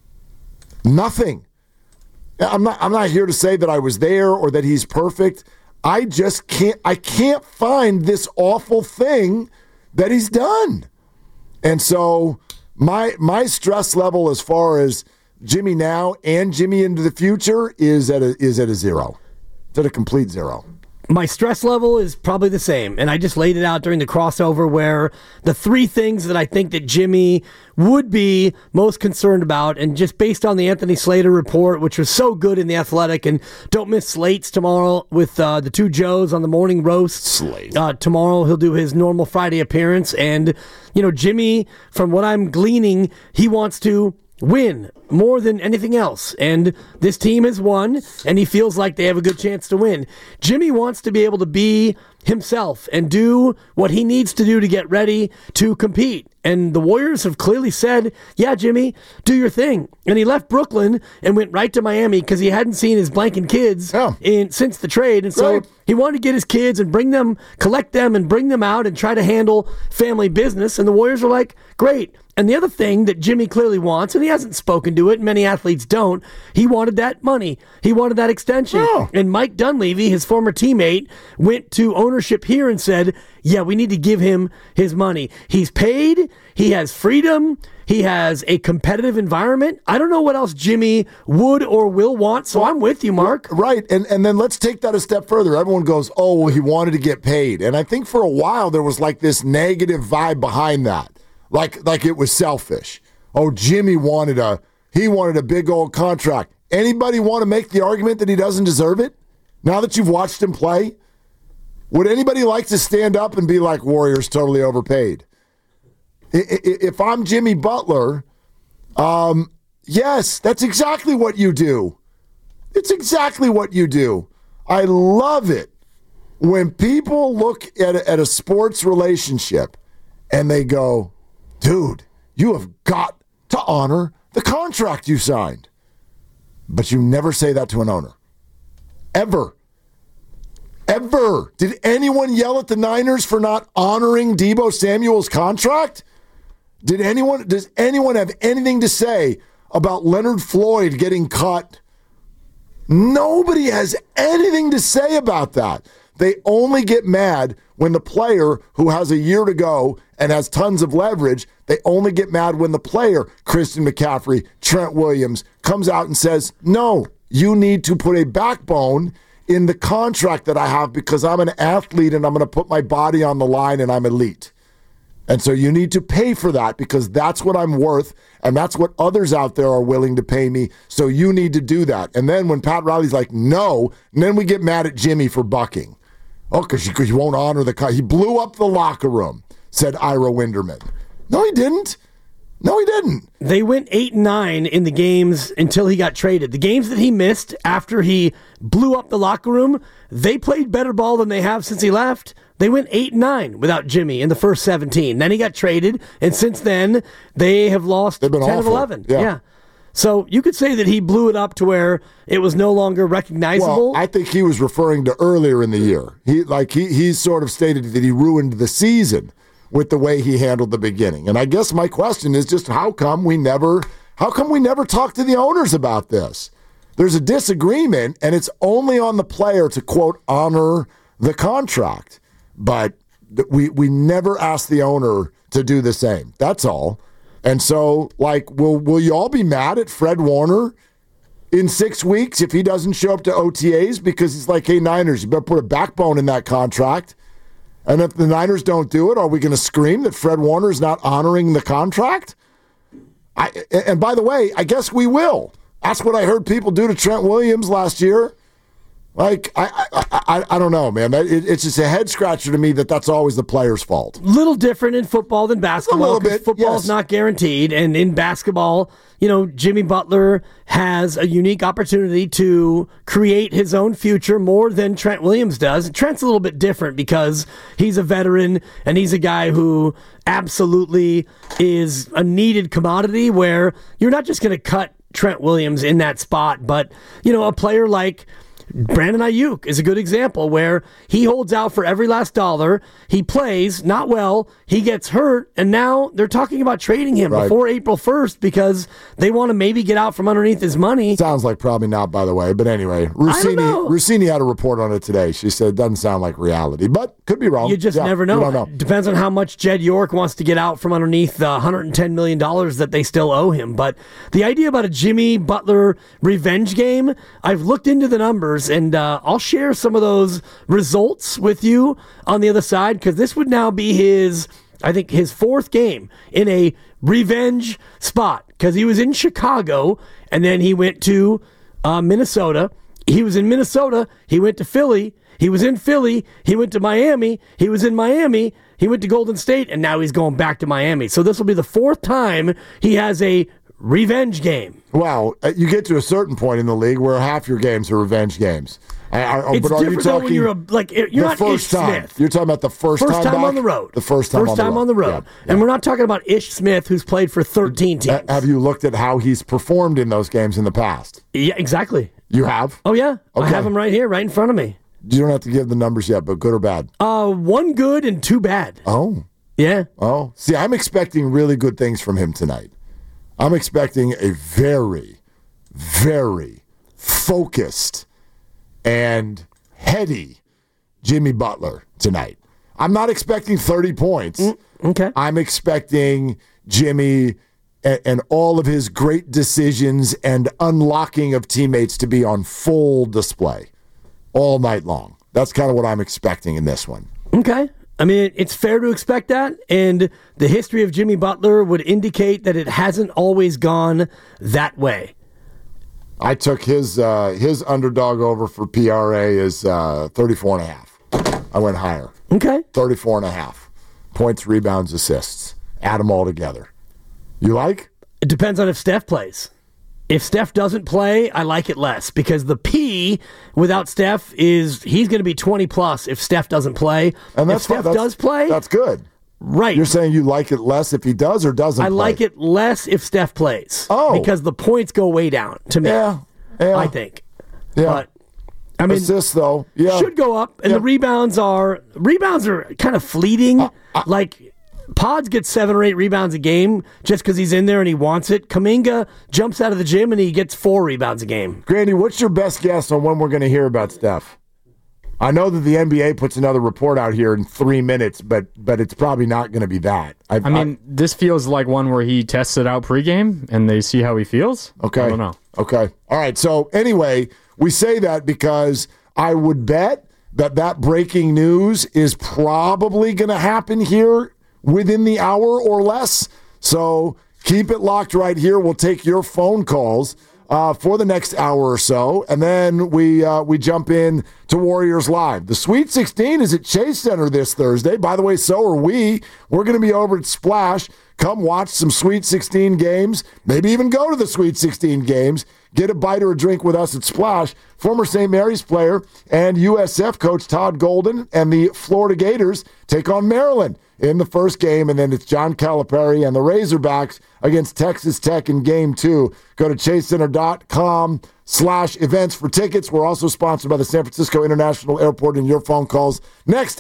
S5: I'm not here to say that I was there or that he's perfect. I can't find this awful thing that he's done. And so my stress level as far as Jimmy now and Jimmy into the future is at a zero. It's at a complete zero.
S6: My stress level is probably the same, and I just laid it out during the crossover where the 3 things that I think that Jimmy would be most concerned about, and just based on the Anthony Slater report, which was so good in The Athletic, and don't miss Slate's tomorrow with the 2 Joes on the morning roast. Tomorrow he'll do his normal Friday appearance, and Jimmy, from what I'm gleaning, he wants to win more than anything else. And this team has won, and he feels like they have a good chance to win. Jimmy wants to be able to be himself and do what he needs to do to get ready to compete. And the Warriors have clearly said, yeah, Jimmy, do your thing. And he left Brooklyn and went right to Miami because he hadn't seen his blanking kids since the trade. And so he wanted to get his kids and bring them, collect them and bring them out and try to handle family business. And the Warriors are like, great. And the other thing that Jimmy clearly wants, and he hasn't spoken to it, many athletes don't, he wanted that money. He wanted that extension. Oh. And Mike Dunleavy, his former teammate, went to ownership here and said, yeah, we need to give him his money. He's paid. He has freedom. He has a competitive environment. I don't know what else Jimmy would or will want, so I'm with you, Mark.
S5: Right, and then let's take that a step further. Everyone goes, oh, well, he wanted to get paid. And I think for a while there was like this negative vibe behind that, like it was selfish. Oh, Jimmy wanted a big old contract. Anybody want to make the argument that he doesn't deserve it? Now that you've watched him play? Would anybody like to stand up and be like, Warriors totally overpaid? If I'm Jimmy Butler, yes, that's exactly what you do. It's exactly what you do. I love it when people look at a sports relationship and they go, dude, you have got to honor the contract you signed. But you never say that to an owner. Ever. Ever. Did anyone yell at the Niners for not honoring Deebo Samuel's contract? Does anyone have anything to say about Leonard Floyd getting cut? Nobody has anything to say about that. They only get mad when the player who has a year to go and has tons of leverage, they only get mad when the player, Christian McCaffrey, Trent Williams, comes out and says, no, you need to put a backbone in the contract that I have because I'm an athlete and I'm going to put my body on the line and I'm elite. And so you need to pay for that because that's what I'm worth and that's what others out there are willing to pay me. So you need to do that. And then when Pat Riley's like, no, and then we get mad at Jimmy for bucking. Oh, because you won't honor the he blew up the locker room, said Ira Winderman. No, he didn't. No, he didn't.
S6: They went 8-9 in the games until he got traded. The games that he missed after he blew up the locker room, they played better ball than they have since he left. They went 8-9 without Jimmy in the first 17. Then he got traded, and since then, they have lost 10 of 11. Yeah. So you could say that he blew it up to where it was no longer recognizable.
S5: Well, I think he was referring to earlier in the year. He sort of stated that he ruined the season with the way he handled the beginning. And I guess my question is just how come we never talk to the owners about this? There's a disagreement, and it's only on the player to, quote, honor the contract. But we never ask the owner to do the same. That's all. And so, will you all be mad at Fred Warner in 6 weeks if he doesn't show up to OTAs because he's like, hey, Niners, you better put a backbone in that contract? And if the Niners don't do it, are we going to scream that Fred Warner is not honoring the contract? And by the way, I guess we will. That's what I heard people do to Trent Williams last year. I don't know, man. It's just a head scratcher to me that's always the player's fault.
S6: Little different in football than basketball.
S5: A little bit.
S6: Football's
S5: yes.
S6: not guaranteed, and in basketball, Jimmy Butler has a unique opportunity to create his own future more than Trent Williams does. Trent's a little bit different because he's a veteran and he's a guy who absolutely is a needed commodity where you're not just going to cut Trent Williams in that spot, but a player like Brandon Ayuk is a good example where he holds out for every last dollar. He plays not well. He gets hurt, and now they're talking about trading him before April 1st because they want to maybe get out from underneath his money.
S5: Sounds like probably not, by the way. But anyway, Rossini had a report on it today. She said it doesn't sound like reality, but could be wrong.
S6: You just never know.
S5: You don't know.
S6: Depends on how much Jed York wants to get out from underneath the $110 million that they still owe him. But the idea about a Jimmy Butler revenge game, I've looked into the numbers. And I'll share some of those results with you on the other side because this would now be his fourth game in a revenge spot because he was in Chicago and then he went to Minnesota. He was in Minnesota. He went to Philly. He was in Philly. He went to Miami. He was in Miami. He went to Golden State, and now he's going back to Miami. So this will be the fourth time he has a revenge game.
S5: Wow, you get to a certain point in the league where half your games are revenge games.
S6: It's
S5: but
S6: different though when you're not
S5: first
S6: Ish
S5: time.
S6: Smith.
S5: You're talking about the first time back?
S6: on the road.
S5: The first time
S6: on the road.
S5: Yeah.
S6: And we're not talking about Ish Smith, who's played for 13 teams.
S5: Have you looked at how he's performed in those games in the past?
S6: Yeah, exactly.
S5: You have?
S6: Oh, yeah.
S5: Okay.
S6: I have him right here, right in front of me.
S5: You don't have to give the numbers yet, but good or bad?
S6: 1 good and 2 bad.
S5: Oh.
S6: Yeah.
S5: Oh, see, I'm expecting really good things from him tonight. I'm expecting a very, very focused and heady Jimmy Butler tonight. I'm not expecting 30 points.
S6: Okay.
S5: I'm expecting Jimmy and all of his great decisions and unlocking of teammates to be on full display all night long. That's kind of what I'm expecting in this one.
S6: Okay. I mean, it's fair to expect that, and the history of Jimmy Butler would indicate that it hasn't always gone that way.
S5: I took his underdog over for PRA is 34.5. I went higher.
S6: Okay.
S5: 34.5. Points, rebounds, assists. Add them all together. You like?
S6: It depends on if Steph plays. If Steph doesn't play, I like it less because the P without Steph is he's going to be 20 plus if Steph doesn't play.
S5: And
S6: if Steph does play,
S5: that's good.
S6: Right.
S5: You're saying you like it less if he does or doesn't play?
S6: I like it less if Steph plays.
S5: Oh.
S6: Because the points go way down to me.
S5: Yeah.
S6: I think.
S5: Yeah.
S6: But I mean,
S5: assists though, yeah,
S6: should go up, and the rebounds are kind of fleeting. Like Pods gets 7 or 8 rebounds a game just because he's in there and he wants it. Kuminga jumps out of the gym and he gets 4 rebounds a game.
S5: Grandy, what's your best guess on when we're going to hear about Steph? I know that the NBA puts another report out here in 3 minutes, but it's probably not going to be that.
S1: I mean, this feels like one where he tests it out pregame and they see how he feels.
S5: Okay.
S1: I don't know.
S5: Okay. All right. So anyway, we say that because I would bet that breaking news is probably going to happen here within the hour or less. So keep it locked right here. We'll take your phone calls for the next hour or so, and then we jump in to Warriors Live. The Sweet 16 is at Chase Center this Thursday. By the way, so are we. We're going to be over at Splash. Come watch some Sweet 16 games. Maybe even go to the Sweet 16 games. Get a bite or a drink with us at Splash. Former St. Mary's player and USF coach Todd Golden and the Florida Gators take on Maryland in the first game, and then it's John Calipari and the Razorbacks against Texas Tech in Game 2. Go to chasecenter.com/events for tickets. We're also sponsored by the San Francisco International Airport and your phone calls. Next,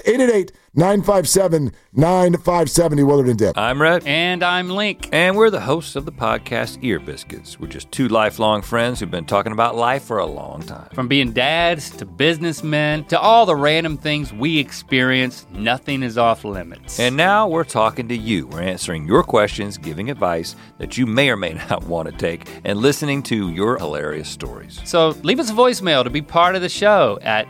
S5: 888-957-9570, Willard and Dip.
S2: I'm Rhett. And I'm Link. And we're the hosts of the podcast Ear Biscuits. We're just 2 lifelong friends who've been talking about life for a long time.
S3: From being dads to businessmen to all the random things we experience, nothing is off limits.
S2: And now we're talking to you. We're answering your questions, giving advice that you may or may not want to take, and listening to your hilarious stories.
S3: So leave us a voicemail to be part of the show at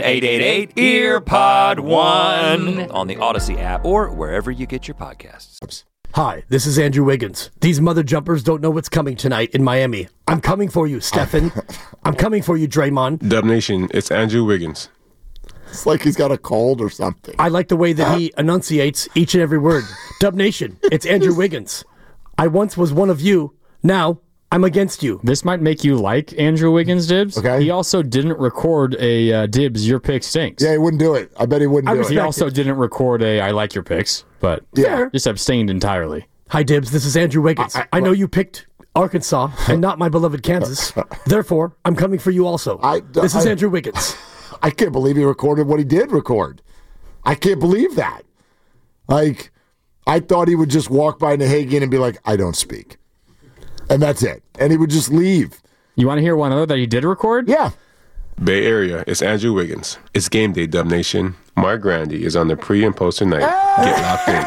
S2: 1-888-EARPOD1 on the Odyssey app or wherever you get your podcasts.
S6: Hi, this is Andrew Wiggins. These mother jumpers don't know what's coming tonight in Miami. I'm coming for you, Stephen. I'm coming for you, Draymond.
S4: Dub Nation, it's Andrew Wiggins.
S5: It's like he's got a cold or something.
S6: I like the way that he enunciates each and every word. Dub Nation, it's Andrew Wiggins. I once was one of you. Now I'm against you.
S1: This might make you like Andrew Wiggins, Dibs.
S5: Okay.
S1: He also didn't record a Dibs, your pick stinks.
S5: Yeah, he wouldn't do it. I bet he wouldn't do it.
S1: He also didn't record a I like your picks, but just abstained entirely.
S6: Hi, Dibs. This is Andrew Wiggins. I know you picked Arkansas and not my beloved Kansas. Therefore, I'm coming for you also. This is Andrew Wiggins.
S5: I can't believe he recorded what he did record. I can't believe that. Like, I thought he would just walk by Nahagian and be like, I don't speak. And that's it. And he would just leave.
S1: You want to hear one other that he did record?
S5: Yeah.
S4: Bay Area, it's Andrew Wiggins. It's game day, Dub Nation. Mark Grandy is on the pre and post tonight. Get locked in.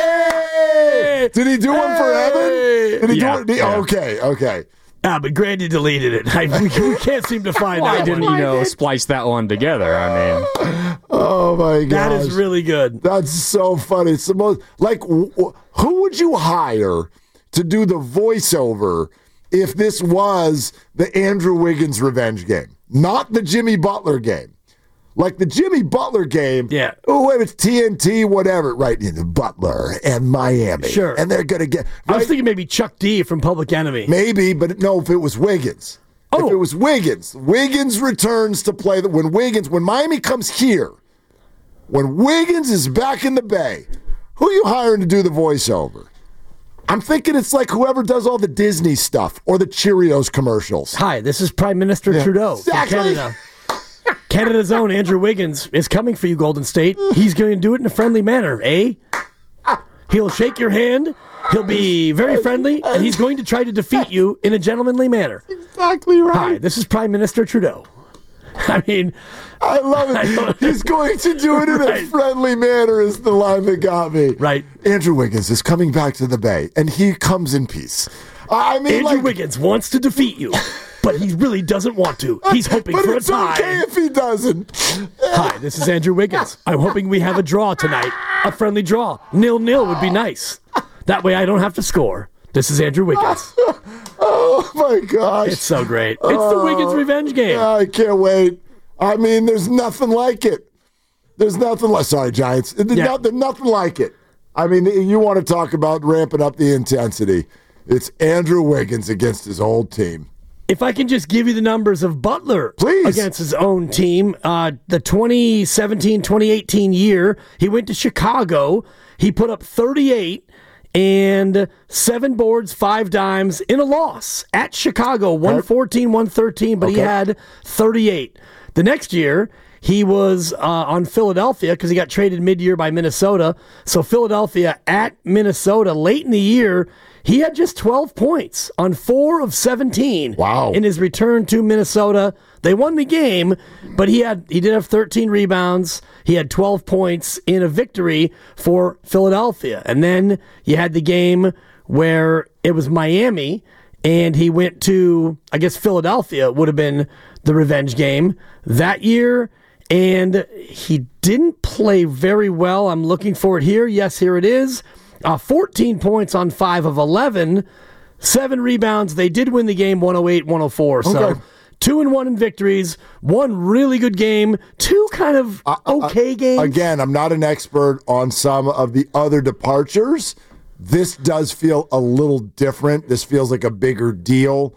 S5: Hey! Did he do one for Evan? Did he do it?
S1: Yeah.
S5: Okay.
S6: But Grandy deleted it. We can't seem to find
S1: Why
S6: that
S1: didn't
S6: one.
S1: splice that one together? I mean,
S5: oh my god,
S6: that is really good.
S5: That's so funny. It's the most like who would you hire to do the voiceover if this was the Andrew Wiggins revenge game, not the Jimmy Butler game? Like the Jimmy Butler game,
S6: yeah.
S5: Oh, it's TNT, whatever, right? Butler and Miami,
S6: sure,
S5: and they're gonna get. Right?
S6: I was thinking maybe Chuck D from Public Enemy,
S5: maybe, but no. If it was Wiggins, if it was Wiggins returns to play. When Miami comes here, when Wiggins is back in the Bay, who are you hiring to do the voiceover? I'm thinking it's like whoever does all the Disney stuff or the Cheerios commercials.
S6: Hi, this is Prime Minister Trudeau from Canada. Canada's own Andrew Wiggins is coming for you, Golden State. He's going to do it in a friendly manner, eh? He'll shake your hand. He'll be very friendly, and he's going to try to defeat you in a gentlemanly manner.
S5: Exactly right.
S6: Hi, this is Prime Minister Trudeau. I mean,
S5: I love it. He's going to do it in a friendly manner is the line that got me.
S6: Right.
S5: Andrew Wiggins is coming back to the Bay, and he comes in peace. I mean,
S6: Andrew Wiggins wants to defeat you, but he really doesn't want to. He's hoping for a tie.
S5: But it's okay if he doesn't.
S6: Hi, this is Andrew Wiggins. I'm hoping we have a draw tonight. A friendly draw. 0-0 would be nice. That way I don't have to score. This is Andrew Wiggins.
S5: Oh, my gosh.
S6: It's so great. It's the Wiggins revenge game.
S5: Yeah, I can't wait. I mean, there's nothing like it. There's nothing like... Sorry, Giants. There's nothing like it. I mean, you want to talk about ramping up the intensity. It's Andrew Wiggins against his old team.
S6: If I can just give you the numbers of Butler against his own team. The 2017-2018 year, he went to Chicago. He put up 38 and 7 boards, 5 dimes in a loss at Chicago, 114-113, but he had 38. The next year, he was on Philadelphia because he got traded mid-year by Minnesota. So Philadelphia at Minnesota late in the year, he had just 12 points on 4 of 17 in his return to Minnesota. They won the game, but he did have 13 rebounds. He had 12 points in a victory for Philadelphia. And then you had the game where it was Miami, and he went to, I guess, Philadelphia would have been the revenge game that year. And he didn't play very well. I'm looking for it here. Yes, here it is. 14 points on 5 of 11, 7 rebounds. They did win the game 108-104. So 2-1 in victories, 1 really good game, 2 kind of okay games.
S5: Again, I'm not an expert on some of the other departures. This does feel a little different. This feels like a bigger deal.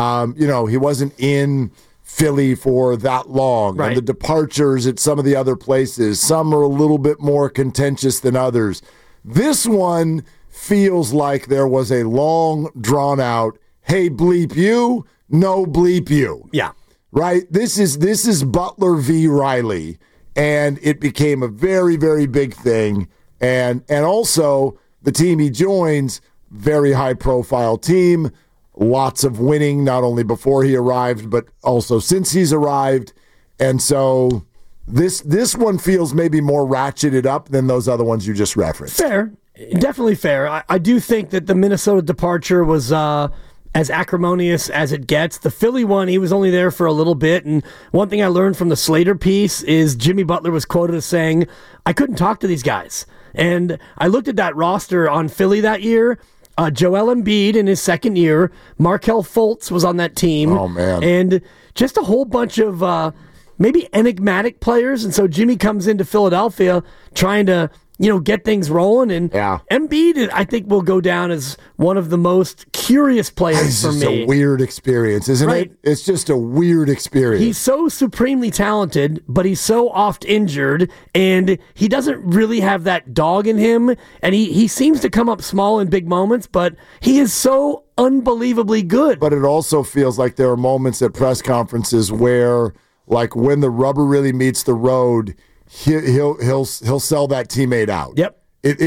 S5: He wasn't in Philly for that long.
S6: Right.
S5: And the departures at some of the other places, some are a little bit more contentious than others. This one feels like there was a long, drawn-out, hey, bleep you, no bleep you.
S6: Yeah.
S5: Right? This is Butler v. Riley, and it became a very, very big thing. And also, the team he joins, very high-profile team, lots of winning, not only before he arrived, but also since he's arrived. And so... This one feels maybe more ratcheted up than those other ones you just referenced.
S6: Fair. Definitely fair. I do think that the Minnesota departure was as acrimonious as it gets. The Philly one, he was only there for a little bit. And one thing I learned from the Slater piece is Jimmy Butler was quoted as saying, I couldn't talk to these guys. And I looked at that roster on Philly that year. Joel Embiid in his second year. Markelle Fultz was on that team.
S5: Oh, man.
S6: And just a whole bunch of... maybe enigmatic players, and so Jimmy comes into Philadelphia trying to, get things rolling, and Embiid, I think, will go down as one of the most curious players for me.
S5: It's just a weird experience, isn't it? It's just a weird experience.
S6: He's so supremely talented, but he's so oft injured, and he doesn't really have that dog in him, and he seems to come up small in big moments, but he is so unbelievably good.
S5: But it also feels like there are moments at press conferences where... like when the rubber really meets the road, he'll sell that teammate out.
S6: Yep.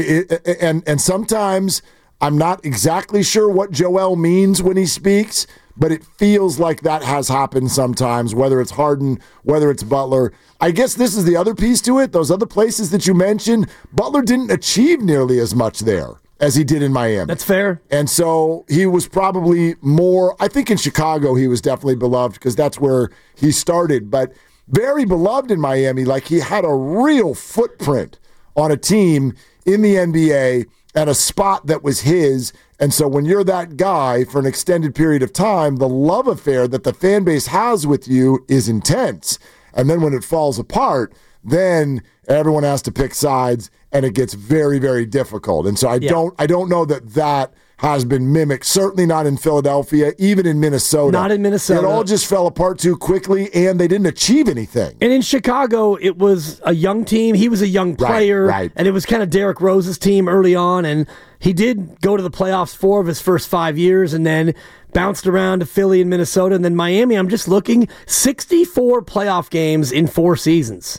S5: And sometimes I'm not exactly sure what Joel means when he speaks, but it feels like that has happened sometimes, whether it's Harden, whether it's Butler. I guess this is the other piece to it. Those other places that you mentioned, Butler didn't achieve nearly as much there as he did in Miami.
S6: That's fair.
S5: And so he was probably more, I think in Chicago he was definitely beloved because that's where he started, but very beloved in Miami. Like he had a real footprint on a team in the NBA at a spot that was his. And so when you're that guy for an extended period of time, the love affair that the fan base has with you is intense. And then when it falls apart, then everyone has to pick sides, and it gets very, very difficult. And so I don't know that has been mimicked. Certainly not in Philadelphia, even in Minnesota.
S6: Not in Minnesota.
S5: It all just fell apart too quickly, and they didn't achieve anything.
S6: And in Chicago, it was a young team. He was a young player, and it was kind of Derrick Rose's team early on, and he did go to the playoffs 4 of his first 5 years, and then bounced around to Philly and Minnesota, and then Miami. I'm just looking, 64 playoff games in 4 seasons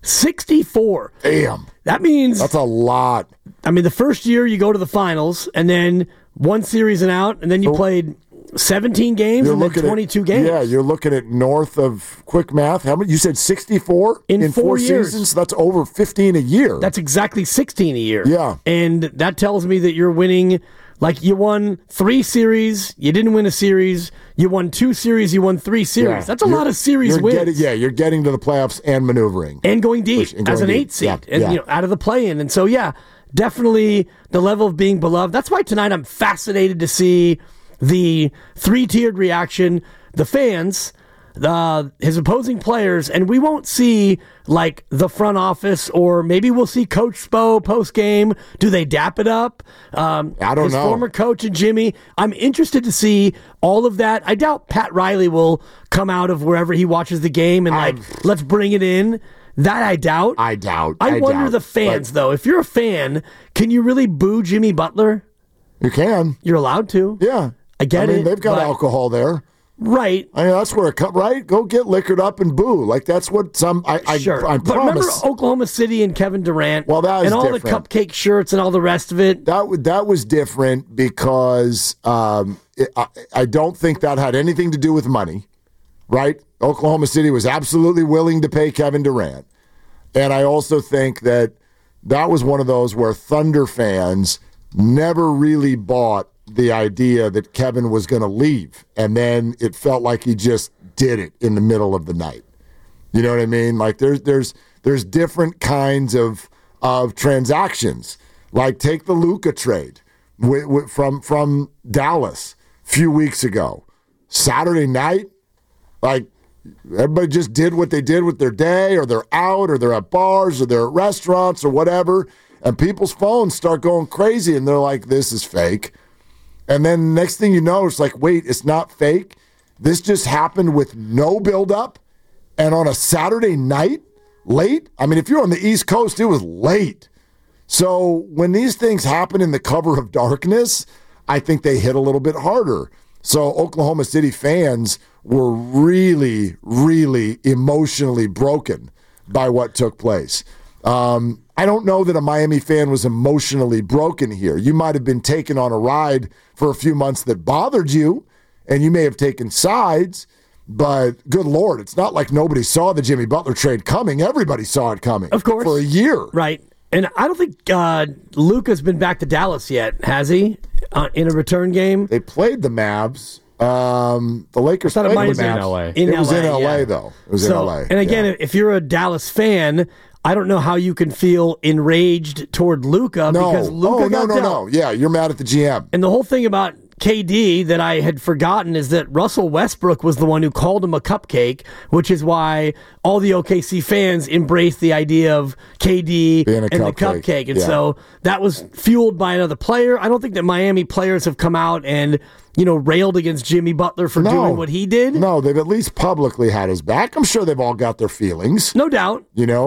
S6: 64.
S5: Damn.
S6: That means...
S5: That's a lot.
S6: I mean, the first year you go to the finals, and then one series and out, and then you played 17 games and then 22 games.
S5: Yeah, you're looking at north of quick math. How many? You said 64
S6: in 4 years.
S5: Seasons? That's over 15 a year.
S6: That's exactly 16 a year.
S5: Yeah.
S6: And that tells me that you're winning... Like, you won 3 series, you didn't win a series, you won 2 series, you won 3 series.
S5: Yeah.
S6: That's a lot of series wins.
S5: You're getting to the playoffs and maneuvering.
S6: And going deep as an 8 seed, and out of the play-in. And so, definitely the level of being beloved. That's why tonight I'm fascinated to see the 3-tiered reaction, the fans, his opposing players, and we won't see like the front office, or maybe we'll see Coach Spo post game. Do they dap it up?
S5: I don't
S6: his
S5: know.
S6: Former coach and Jimmy. I'm interested to see all of that. I doubt Pat Riley will come out of wherever he watches the game and let's bring it in. That I doubt.
S5: I doubt.
S6: I wonder the fans though. If you're a fan, can you really boo Jimmy Butler?
S5: You can.
S6: You're allowed to.
S5: Yeah.
S6: I get it.
S5: They've got alcohol there.
S6: Right.
S5: I mean, that's where it comes, right? Go get liquored up and boo. Like, that's what
S6: Sure.
S5: I
S6: But remember
S5: promise.
S6: Oklahoma City and Kevin Durant?
S5: Well, that was
S6: and all
S5: different.
S6: the cupcake shirts and all the rest of it?
S5: That was different because I don't think that had anything to do with money, right? Oklahoma City was absolutely willing to pay Kevin Durant. And I also think that was one of those where Thunder fans never really bought the idea that Kevin was going to leave, and then it felt like he just did it in the middle of the night. You know what I mean? Like there's different kinds of transactions. Like take the Luka trade from Dallas a few weeks ago. Saturday night, like everybody just did what they did with their day, or they're out, or they're at bars, or they're at restaurants, or whatever, and people's phones start going crazy, and they're like, "This is fake." And then next thing you know, it's like, wait, it's not fake. This just happened with no buildup and on a Saturday night, late. I mean, if you're on the East Coast, it was late. So when these things happen in the cover of darkness, I think they hit a little bit harder. So Oklahoma City fans were really, really emotionally broken by what took place. I don't know that a Miami fan was emotionally broken here. You might have been taken on a ride for a few months that bothered you, and you may have taken sides, but good Lord, it's not like nobody saw the Jimmy Butler trade coming. Everybody saw it coming.
S6: Of course.
S5: For a year.
S6: Right. And I don't think Luka's been back to Dallas yet, has he? In a return game?
S5: They played the Mavs. The Lakers played the Mavs.
S1: in LA.
S5: It was in LA, though. It was in LA.
S6: And again, if you're a Dallas fan, I don't know how you can feel enraged toward Luka because Luka got dealt.
S5: No. Yeah, you're mad at the GM.
S6: And the whole thing about KD that I had forgotten is that Russell Westbrook was the one who called him a cupcake, which is why all the OKC fans embraced the idea of KD and the cupcake. And so that was fueled by another player. I don't think that Miami players have come out and, railed against Jimmy Butler for doing what he did.
S5: No, they've at least publicly had his back. I'm sure they've all got their feelings.
S6: No doubt.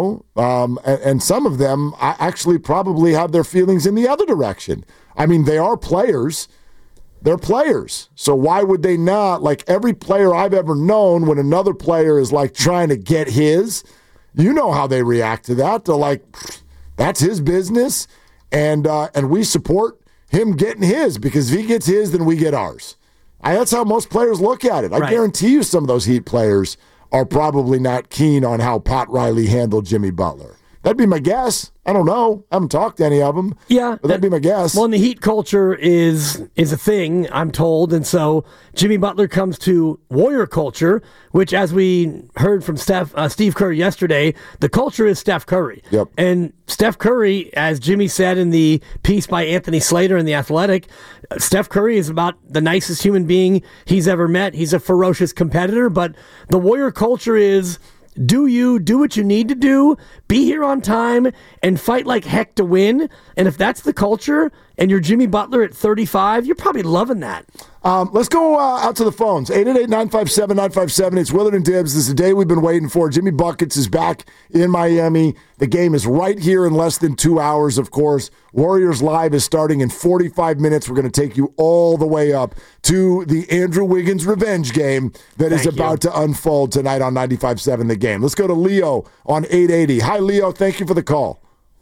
S5: And some of them actually probably have their feelings in the other direction. I mean, they are players. They're players. So why would they not? Like every player I've ever known, when another player is like trying to get his, you know how they react to that. They're like, that's his business. And we support him getting his, because if he gets his, then we get ours. That's how most players look at it. I guarantee you some of those Heat players are probably not keen on how Pat Riley handled Jimmy Butler. That'd be my guess. I don't know. I haven't talked to any of them.
S6: Yeah.
S5: But that'd be my guess.
S6: Well, and the Heat culture is a thing, I'm told. And so Jimmy Butler comes to Warrior culture, which, as we heard from Steve Kerr yesterday, the culture is Steph Curry.
S5: Yep.
S6: And Steph Curry, as Jimmy said in the piece by Anthony Slater in The Athletic, Steph Curry is about the nicest human being he's ever met. He's a ferocious competitor, but the Warrior culture is... do what you need to do, be here on time, and fight like heck to win. And if that's the culture, and you're Jimmy Butler at 35, you're probably loving that.
S5: Let's go out to the phones. 888-957-957. It's Willard and Dibbs. This is the day we've been waiting for. Jimmy Buckets is back in Miami. The game is right here in less than 2 hours, of course. Warriors Live is starting in 45 minutes. We're going to take you all the way up to the Andrew Wiggins revenge game that is about to unfold tonight on 95.7 The Game. Let's go to Leo on 880. Hi, Leo. Thank you for the call.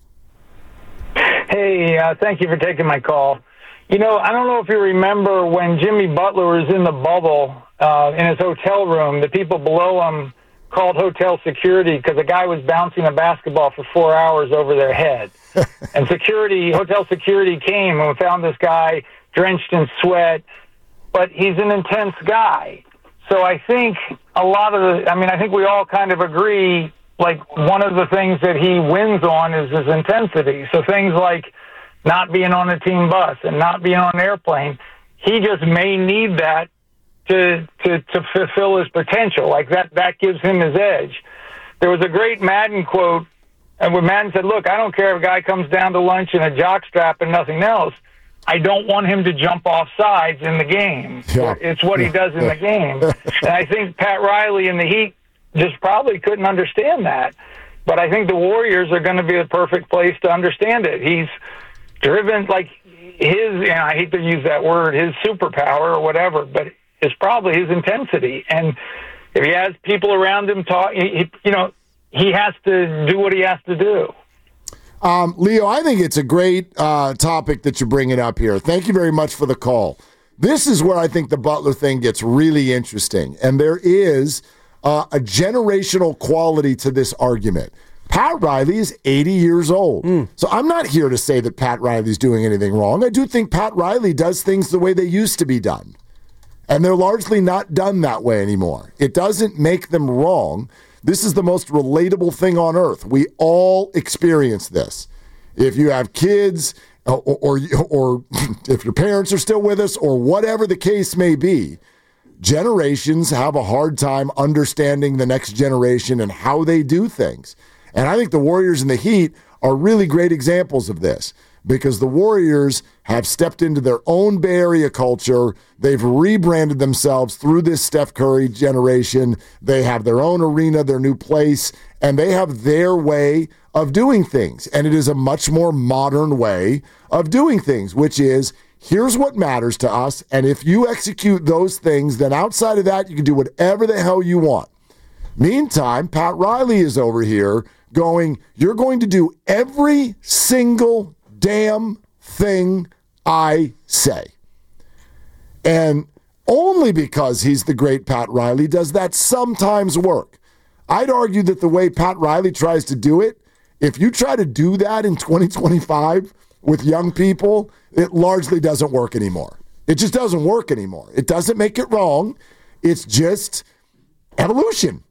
S9: Hey, thank you for taking my call. You know, I don't know if you remember when Jimmy Butler was in the bubble in his hotel room, the people below him called hotel security because a guy was bouncing a basketball for 4 hours over their head. And hotel security came and found this guy drenched in sweat, but he's an intense guy. So I think I think we all kind of agree, like, one of the things that he wins on is his intensity. So things like not being on a team bus and not being on an airplane, he just may need that to fulfill his potential. Like that gives him his edge. There was a great Madden quote, and when Madden said, look, I don't care if a guy comes down to lunch in a jockstrap and nothing else. I don't want him to jump off sides in the game. Yeah. It's what he does in the game. And I think Pat Riley and the Heat just probably couldn't understand that. But I think the Warriors are going to be the perfect place to understand it. He's driven, like I hate to use that word, his superpower or whatever, but it's probably his intensity. And if he has people around him he has to do what he has to do.
S5: Leo, I think it's a great topic that you're bringing up here. Thank you very much for the call. This is where I think the Butler thing gets really interesting. And there is a generational quality to this argument. Pat Riley is 80 years old. So I'm not here to say that Pat Riley's doing anything wrong. I do think Pat Riley does things the way they used to be done. And they're largely not done that way anymore. It doesn't make them wrong. This is the most relatable thing on earth. We all experience this. If you have kids or if your parents are still with us or whatever the case may be, generations have a hard time understanding the next generation and how they do things. And I think the Warriors and the Heat are really great examples of this because the Warriors have stepped into their own Bay Area culture. They've rebranded themselves through this Steph Curry generation. They have their own arena, their new place, and they have their way of doing things. And it is a much more modern way of doing things, which is, here's what matters to us, and if you execute those things, then outside of that, you can do whatever the hell you want. Meantime, Pat Riley is over here going, you're going to do every single damn thing I say. And only because he's the great Pat Riley does that sometimes work. I'd argue that the way Pat Riley tries to do it, if you try to do that in 2025 with young people, it largely doesn't work anymore. It just doesn't work anymore. It doesn't make it wrong. It's just evolution.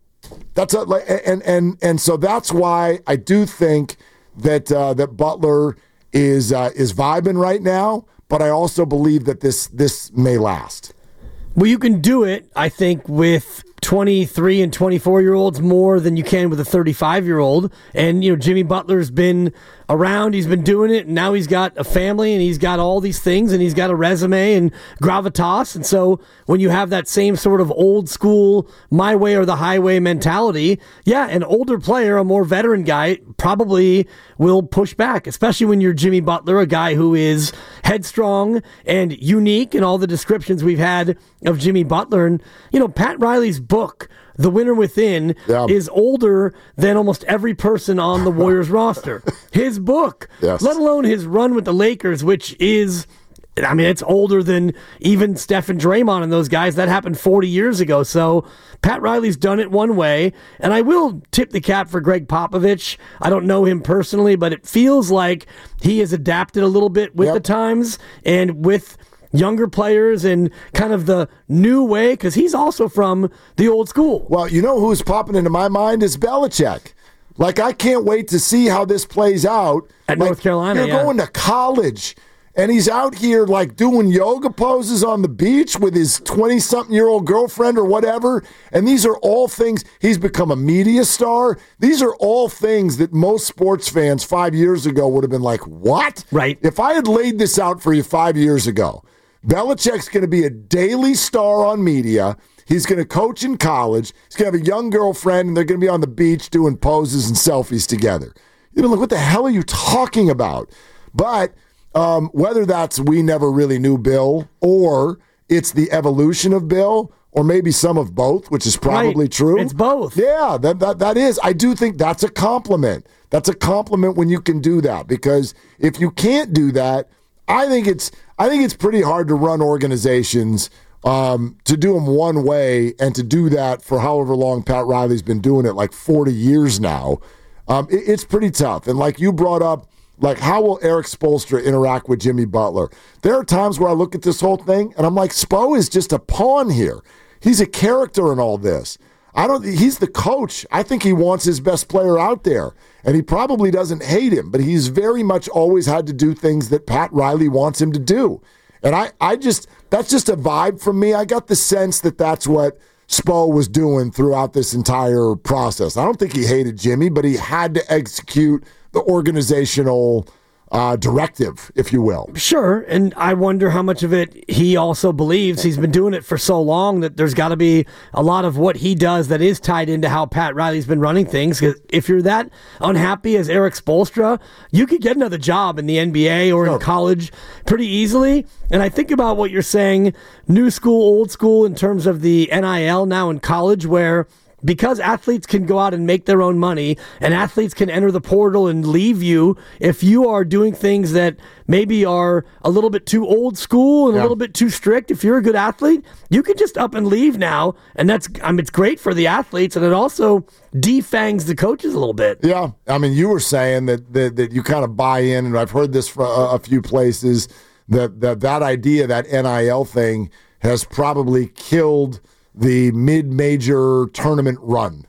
S5: And so that's why I do think that that Butler is vibing right now, but I also believe that this may last.
S6: Well, you can do it, I think, with 23 and 24-year-olds more than you can with a 35-year-old. And, Jimmy Butler's been around. He's been doing it. And now he's got a family and he's got all these things and he's got a resume and gravitas. And so when you have that same sort of old school, my way or the highway mentality, yeah, an older player, a more veteran guy probably will push back, especially when you're Jimmy Butler, a guy who is headstrong and unique in all the descriptions we've had of Jimmy Butler. And, Pat Riley's book, The Winner Within, is older than almost every person on the Warriors roster. His book, let alone his run with the Lakers, which is, it's older than even Steph and Draymond and those guys. That happened 40 years ago. So Pat Riley's done it one way. And I will tip the cap for Greg Popovich. I don't know him personally, but it feels like he has adapted a little bit with the times and with younger players and kind of the new way, because he's also from the old school.
S5: Well, who's popping into my mind is Belichick. Like, I can't wait to see how this plays out.
S6: At North Carolina,
S5: You're going to college, and he's out here like doing yoga poses on the beach with his 20-something-year-old girlfriend or whatever. And these are all things. He's become a media star. These are all things that most sports fans 5 years ago would have been like, what?
S6: Right.
S5: If I had laid this out for you 5 years ago, Belichick's going to be a daily star on media. He's going to coach in college. He's going to have a young girlfriend, and they're going to be on the beach doing poses and selfies together. You're like, what the hell are you talking about? But whether that's we never really knew Bill, or it's the evolution of Bill, or maybe some of both, which is probably true.
S6: It's both.
S5: Yeah, that is. I do think that's a compliment. That's a compliment when you can do that, because if you can't do that, I think it's pretty hard to run organizations to do them one way, and to do that for however long Pat Riley's been doing it, like 40 years now. It's pretty tough. And like you brought up, like, how will Eric Spoelstra interact with Jimmy Butler? There are times where I look at this whole thing and I'm like, Spo is just a pawn here. He's a character in all this. He's the coach. I think he wants his best player out there, and he probably doesn't hate him, but he's very much always had to do things that Pat Riley wants him to do. And that's just a vibe from me. I got the sense that that's what Spo was doing throughout this entire process. I don't think he hated Jimmy, but he had to execute the organizational directive, if you will.
S6: Sure, and I wonder how much of it he also believes. He's been doing it for so long that there's got to be a lot of what he does that is tied into how Pat Riley's been running things. 'Cause if you're that unhappy as Eric Spoelstra, you could get another job in the NBA or in college pretty easily. And I think about what you're saying, new school, old school, in terms of the NIL now in college, where because athletes can go out and make their own money, and athletes can enter the portal and leave you if you are doing things that maybe are a little bit too old school and a little bit too strict. If you're a good athlete, you can just up and leave now, and it's great for the athletes, and it also defangs the coaches a little bit.
S5: Yeah, I mean, you were saying that you kind of buy in, and I've heard this from a few places, that idea, that NIL thing, has probably killed the mid-major tournament run.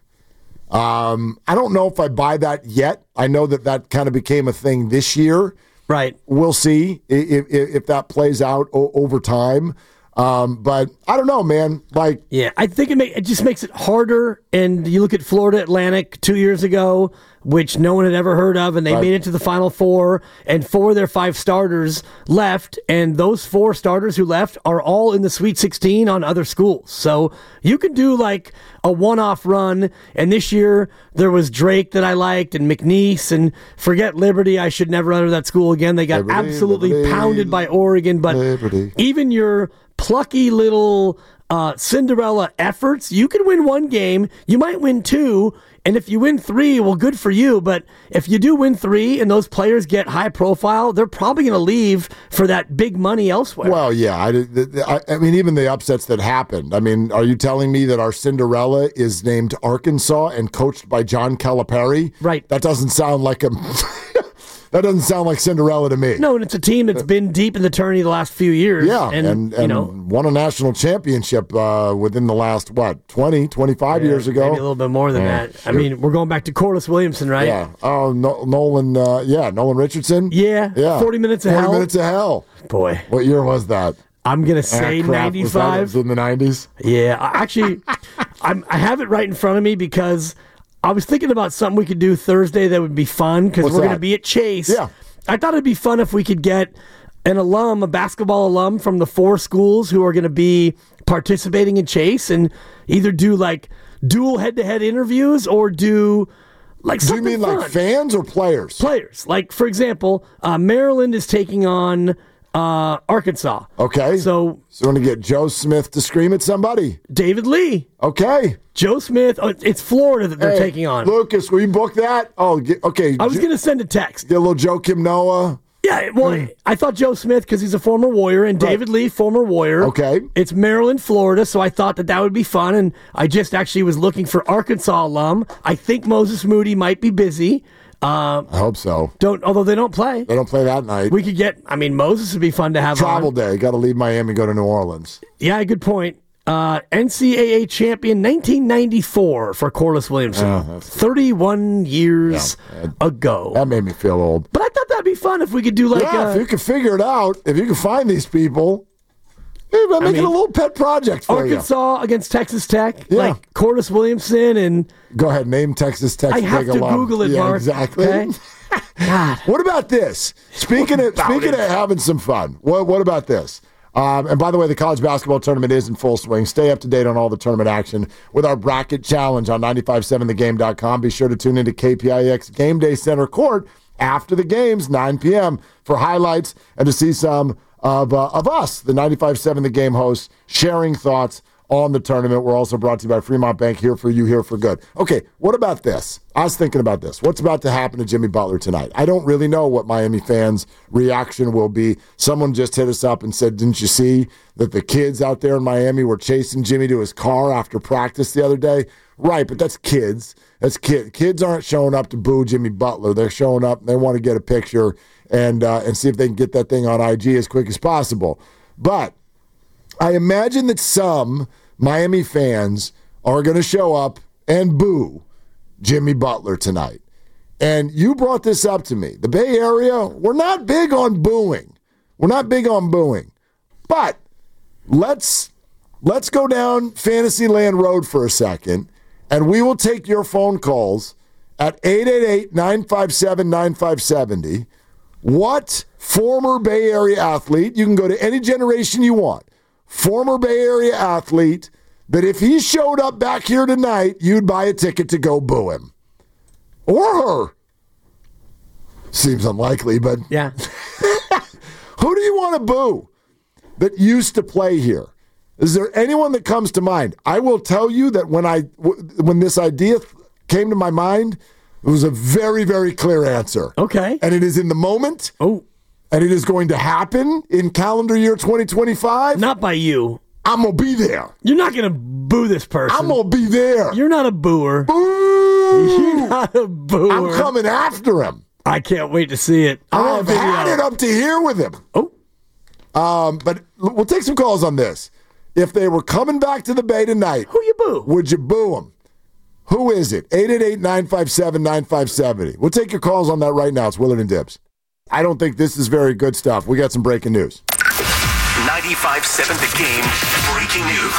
S5: I don't know if I buy that yet. I know that kind of became a thing this year.
S6: Right.
S5: We'll see if that plays out over time. But I don't know, man.
S6: Yeah, I think it just makes it harder. And you look at Florida Atlantic 2 years ago, which no one had ever heard of, and they made it to the Final Four, and 4 of their 5 starters left, and those 4 starters who left are all in the Sweet 16 on other schools. So you can do like a one-off run, and this year there was Drake that I liked, and McNeese, and forget Liberty. I should never enter that school again. They got absolutely pounded by Oregon, but even your plucky little Cinderella efforts, you can win 1 game, you might win 2, and if you win 3, well, good for you. But if you do win 3 and those players get high profile, they're probably going to leave for that big money elsewhere.
S5: Well, yeah. I mean, even the upsets that happened. I mean, are you telling me that our Cinderella is named Arkansas and coached by John Calipari?
S6: Right.
S5: That doesn't sound like a... That doesn't sound like Cinderella to me.
S6: No, and it's a team that's been deep in the tourney the last few years.
S5: Yeah, and won a national championship within the last, 25 years ago?
S6: Maybe a little bit more than that. Shoot. I mean, we're going back to Corliss Williamson, right?
S5: Yeah. Oh, Nolan Richardson?
S6: Yeah. 40 Minutes of Hell.
S5: 40 Minutes of Hell.
S6: Boy.
S5: What year was that?
S6: I'm going to say 95.
S5: Was that in the 90s?
S6: Yeah. Actually, I have it right in front of me because I was thinking about something we could do Thursday that would be fun because we're going to be at Chase.
S5: Yeah.
S6: I thought it'd be fun if we could get a basketball alum from the 4 schools who are going to be participating in Chase and either do like dual head-to-head interviews or do like something
S5: Do you mean
S6: fun.
S5: Like fans or players?
S6: Players. Like, for example, Maryland is taking on Arkansas.
S5: Okay.
S6: So
S5: we're going to get Joe Smith to scream at somebody.
S6: David Lee.
S5: Okay.
S6: Joe Smith. It's Florida that they're taking on.
S5: Lucas, will you book that? Oh, okay.
S6: I was going to send a text.
S5: Get a little Joakim Noah.
S6: Yeah, well, I thought Joe Smith because he's a former Warrior, and David Lee, former Warrior.
S5: Okay.
S6: It's Maryland, Florida, so I thought that would be fun, and I just actually was looking for Arkansas alum. I think Moses Moody might be busy.
S5: I hope so.
S6: Although they don't play.
S5: They don't play that night.
S6: We could get, Moses would be fun to have
S5: Travel
S6: on.
S5: day. Got to leave Miami and go to New Orleans.
S6: Yeah, good point. NCAA champion 1994 for Corliss Williamson. 31 years ago.
S5: That made me feel old.
S6: But I thought that'd be fun if we could do like.
S5: If you could figure it out, if you could find these people. Make it a little pet project for
S6: Arkansas against Texas Tech, like Cordis Williamson and.
S5: Go ahead, name Texas Tech.
S6: I have to Google it, Mark.
S5: Exactly.
S6: Okay? God.
S5: What about this? Speaking of having some fun, what about this? And by the way, the college basketball tournament is in full swing. Stay up to date on all the tournament action with our bracket challenge on 957thegame.com. Be sure to tune into KPIX Game Day Center Court after the games, 9 p.m. for highlights and to see some of us, the 95.7 The Game hosts, sharing thoughts on the tournament. We're also brought to you by Fremont Bank, here for you, here for good. Okay, what about this? I was thinking about this. What's about to happen to Jimmy Butler tonight? I don't really know what Miami fans' reaction will be. Someone just hit us up and said, didn't you see that the kids out there in Miami were chasing Jimmy to his car after practice the other day? Right, but that's kids. Kids aren't showing up to boo Jimmy Butler. They're showing up and they want to get a picture and see if they can get that thing on IG as quick as possible. But I imagine that some Miami fans are going to show up and boo Jimmy Butler tonight. And you brought this up to me. The Bay Area, we're not big on booing. But let's go down Fantasyland Road for a second, and we will take your phone calls at 888-957-9570. What former Bay Area athlete, you can go to any generation you want, former Bay Area athlete that if he showed up back here tonight, you'd buy a ticket to go boo him? Or her. Seems unlikely, but...
S6: Yeah.
S5: Who do you want to boo that used to play here? Is there anyone that comes to mind? I will tell you that when this idea came to my mind, it was a very, very clear answer.
S6: Okay.
S5: And it is in the moment.
S6: Oh.
S5: And it is going to happen in calendar year 2025.
S6: Not by you.
S5: I'm going to be there.
S6: You're not going to boo this person.
S5: I'm going to be there.
S6: You're not a booer.
S5: Boo!
S6: You're not a booer.
S5: I'm coming after him.
S6: I can't wait to see it.
S5: I've had it up to here with him.
S6: Oh.
S5: But we'll take some calls on this. If they were coming back to the Bay tonight,
S6: who you boo?
S5: Would you boo them? Who is it? 888-957-9570. We'll take your calls on that right now. It's Willard and Dibs. I don't think this is very good stuff. We got some breaking news.
S23: 95.7 The Game breaking news.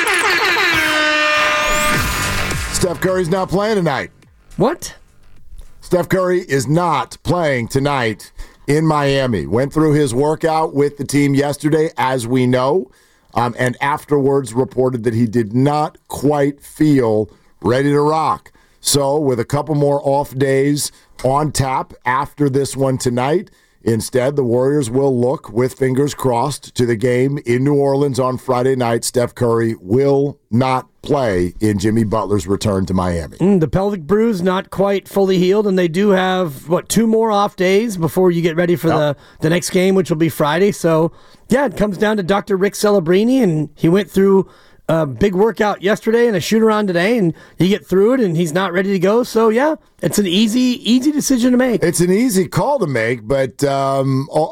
S5: Steph Curry's not playing tonight.
S6: What?
S5: Steph Curry is not playing tonight in Miami. Went through his workout with the team yesterday, as we know, and afterwards reported that he did not quite feel ready to rock. So with a couple more off days on tap after this one tonight, instead the Warriors will look, with fingers crossed, to the game in New Orleans on Friday night. Steph Curry will not play in Jimmy Butler's return to Miami.
S6: The pelvic bruise not quite fully healed, and they do have, 2 more off days before you get ready for the next game, which will be Friday. So, yeah, it comes down to Dr. Rick Celebrini, and he went through a big workout yesterday and a shoot-around today, and you get through it, and he's not ready to go. So, yeah, it's an easy decision to make.
S5: It's an easy call to make, but I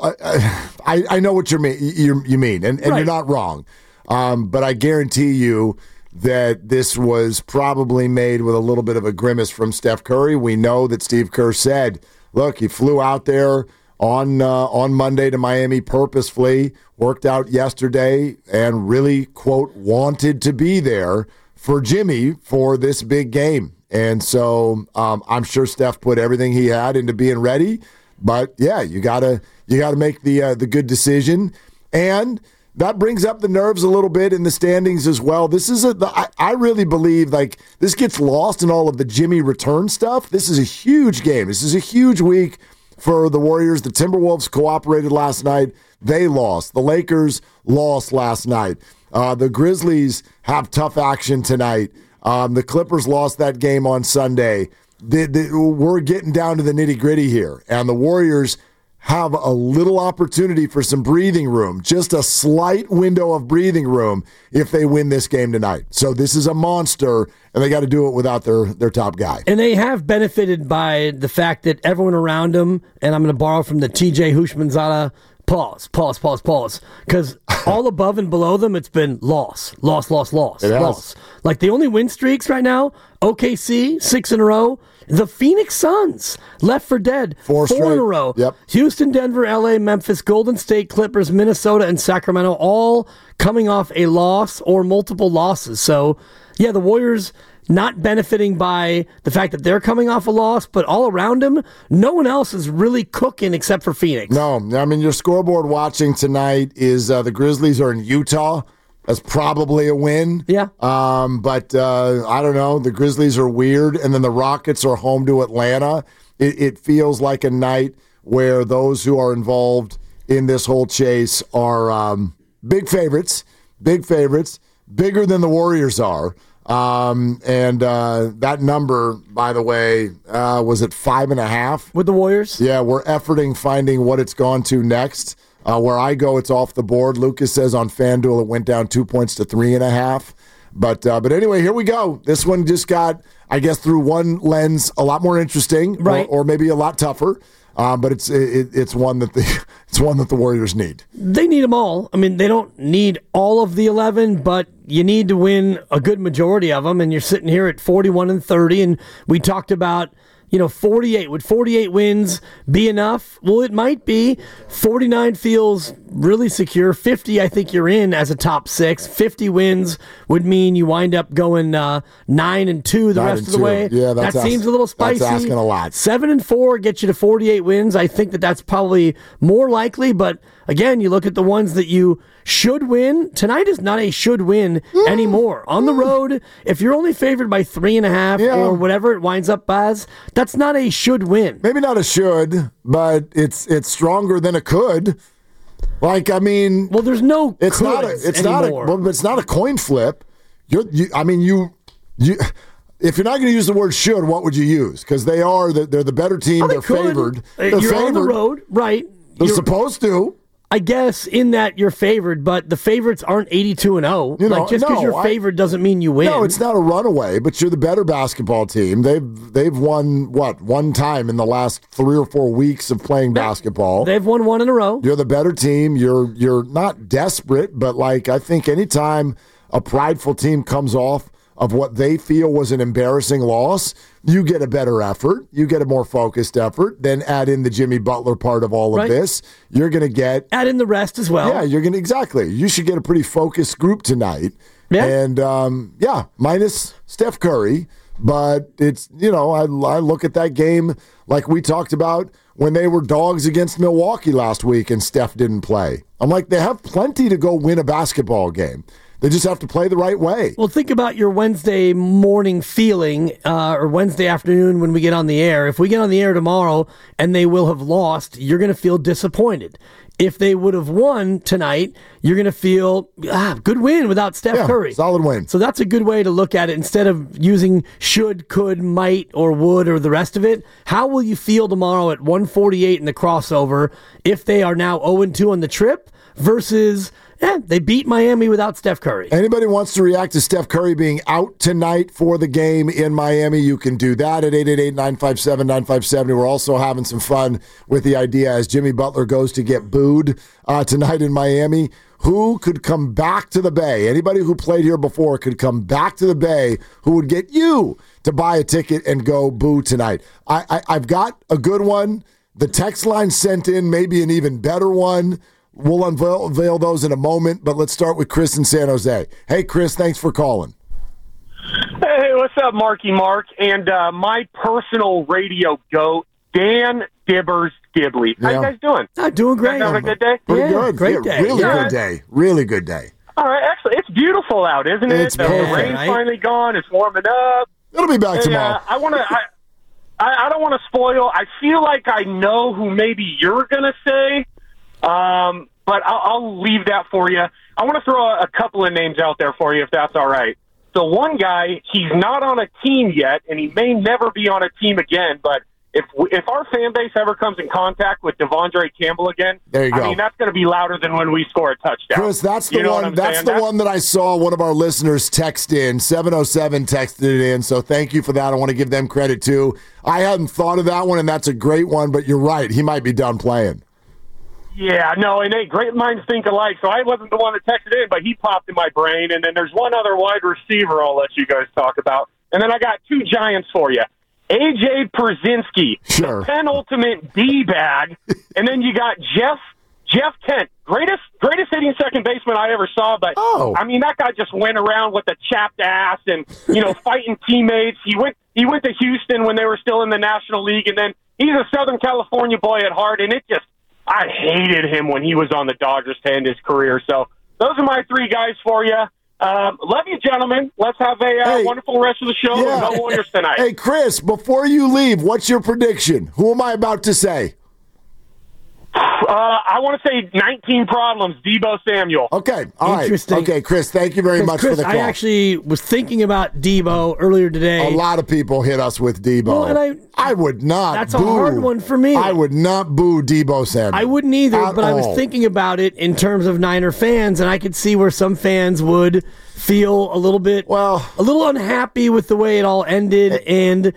S5: know what you mean, and right. You're not wrong. But I guarantee you that this was probably made with a little bit of a grimace from Steph Curry. We know that Steve Kerr said, look, he flew out there on Monday to Miami purposefully, worked out yesterday, and really, quote, wanted to be there for Jimmy for this big game. And so I'm sure Steph put everything he had into being ready. But, yeah, you gotta make the good decision. And that brings up the nerves a little bit in the standings as well. This is I really believe this gets lost in all of the Jimmy return stuff. This is a huge game. This is a huge week for the Warriors. The Timberwolves cooperated last night. They lost. The Lakers lost last night. The Grizzlies have tough action tonight. The Clippers lost that game on Sunday. We're getting down to the nitty-gritty here. And the Warriors have a little opportunity for some breathing room, just a slight window of breathing room if they win this game tonight. So this is a monster, and they got to do it without their top guy.
S6: And they have benefited by the fact that everyone around them, and I'm going to borrow from the TJ Houshmandzadeh pause. Because all above and below them, it's been loss. Like the only win streaks right now, OKC, 6 in a row. The Phoenix Suns, left for dead, 4 in a row.
S5: Yep.
S6: Houston, Denver, LA, Memphis, Golden State, Clippers, Minnesota, and Sacramento, all coming off a loss or multiple losses. So, yeah, the Warriors not benefiting by the fact that they're coming off a loss, but all around them, no one else is really cooking except for Phoenix.
S5: No, I mean, your scoreboard watching tonight is the Grizzlies are in Utah. That's probably a win.
S6: Yeah.
S5: But I don't know. The Grizzlies are weird, and then the Rockets are home to Atlanta. It feels like a night where those who are involved in this whole chase are big favorites, bigger than the Warriors are. And that number, by the way, was at 5.5
S6: with the Warriors.
S5: Yeah, we're efforting finding what it's gone to next. Where I go, it's off the board. Lucas says on FanDuel it went down 2 points to 3.5. But anyway, here we go. This one just got, I guess, through one lens, a lot more interesting,
S6: right?
S5: Or maybe a lot tougher. But it's one that the Warriors need.
S6: They need them all. I mean, they don't need all of the 11, but you need to win a good majority of them. And you're sitting here at 41-30, and we talked about 48. Would 48 wins be enough? Well, it might be. 49 feels really secure. 50, I think you're in as a top 6. 50 wins would mean you wind up going 9-2 the rest of the way.
S5: Yeah,
S6: that seems a little spicy.
S5: That's asking a lot.
S6: 7-4 gets you to 48 wins. I think that's probably more likely, but again, you look at the ones that you should win. Tonight is not a should win anymore. On the road, if you're only favored by 3.5 or whatever it winds up as, that's not a should win.
S5: Maybe not a should, but it's stronger than a could. Like, I mean,
S6: well, there's no.
S5: It's not a coin flip. If you're not going to use the word should, what would you use? Because they're the better team. They're favored.
S6: You're on the road, right?
S5: They're supposed to.
S6: I guess in that you're favored, but the favorites aren't 82-0. Just because you're favored doesn't mean you win.
S5: No, it's not a runaway, but you're the better basketball team. They've won one time in the last 3 or 4 weeks of playing basketball.
S6: They've won 1 in a row.
S5: You're the better team. You're not desperate, but I think anytime a prideful team comes off of what they feel was an embarrassing loss, you get a better effort. You get a more focused effort. Then add in the Jimmy Butler part of all of this. You're going to get...
S6: Add in the rest as well.
S5: Yeah, you're going to... Exactly. You should get a pretty focused group tonight.
S6: Yeah.
S5: And, minus Steph Curry. But it's, I look at that game like we talked about when they were dogs against Milwaukee last week and Steph didn't play. I'm like, they have plenty to go win a basketball game. They just have to play the right way.
S6: Well, think about your Wednesday morning feeling or Wednesday afternoon when we get on the air. If we get on the air tomorrow and they will have lost, you're going to feel disappointed. If they would have won tonight, you're going to feel, good win without Steph Curry.
S5: Solid win.
S6: So that's a good way to look at it. Instead of using should, could, might, or would, or the rest of it, how will you feel tomorrow at 148 in the crossover if they are now 0-2 on the trip versus... they beat Miami without Steph Curry.
S5: Anybody wants to react to Steph Curry being out tonight for the game in Miami, you can do that at 888-957-9570. We're also having some fun with the idea as Jimmy Butler goes to get booed tonight in Miami. Who could come back to the Bay? Anybody who played here before could come back to the Bay who would get you to buy a ticket and go boo tonight. I've got a good one. The text line sent in maybe an even better one. We'll unveil those in a moment, but let's start with Chris in San Jose. Hey, Chris, thanks for calling.
S7: Hey, what's up, Marky Mark? And my personal radio goat, Dan Dibbers Dibley. How you guys doing?
S6: Doing great.
S7: Having a good day?
S5: Pretty good.
S6: Great day.
S5: Really good day. Really good day.
S7: All right, excellent. It's beautiful out, isn't it? The rain's finally gone. It's warming up.
S5: It'll be back tomorrow.
S7: I don't want to spoil. I feel like I know who maybe you're going to say. But I'll leave that for you. I want to throw a couple of names out there for you, if that's all right. So one guy, he's not on a team yet, and he may never be on a team again, but if our fan base ever comes in contact with Devondre Campbell again,
S5: there you go.
S7: I mean, that's going to be louder than when we score a touchdown.
S5: Chris, that's the one. That's the one that I saw one of our listeners text in. 707 texted it in, so thank you for that. I want to give them credit, too. I hadn't thought of that one, and that's a great one, but you're right. He might be done playing.
S7: Yeah, no, and hey, great minds think alike. So I wasn't the one that texted in, but he popped in my brain. And then there's one other wide receiver I'll let you guys talk about. And then I got 2 Giants for you. A.J. Pierzynski, the penultimate D-bag. And then you got Jeff Kent, greatest hitting second baseman I ever saw. But, I mean, that guy just went around with a chapped ass and, fighting teammates. He went to Houston when they were still in the National League. And then he's a Southern California boy at heart. And I hated him when he was on the Dodgers to end his career. So those are my 3 guys for you. Love you, gentlemen. Let's have a wonderful rest of the show.
S5: Yeah.
S7: No Warriors tonight.
S5: Hey, Chris, before you leave, what's your prediction? Who am I about to say?
S7: I want to say 19 problems, Deebo Samuel.
S5: Okay, all right.
S6: Interesting.
S5: Okay, Chris, thank you very much
S6: Chris,
S5: for the call.
S6: I actually was thinking about Deebo earlier today.
S5: A lot of people hit us with Deebo.
S6: Well, and
S5: I would not
S6: That's
S5: boo.
S6: a hard one for me.
S5: I would not boo Deebo Samuel.
S6: I wouldn't either,
S5: At
S6: but I was
S5: all.
S6: thinking about it in terms of Niner fans, and I could see where some fans would feel a little unhappy with the way it all ended. And,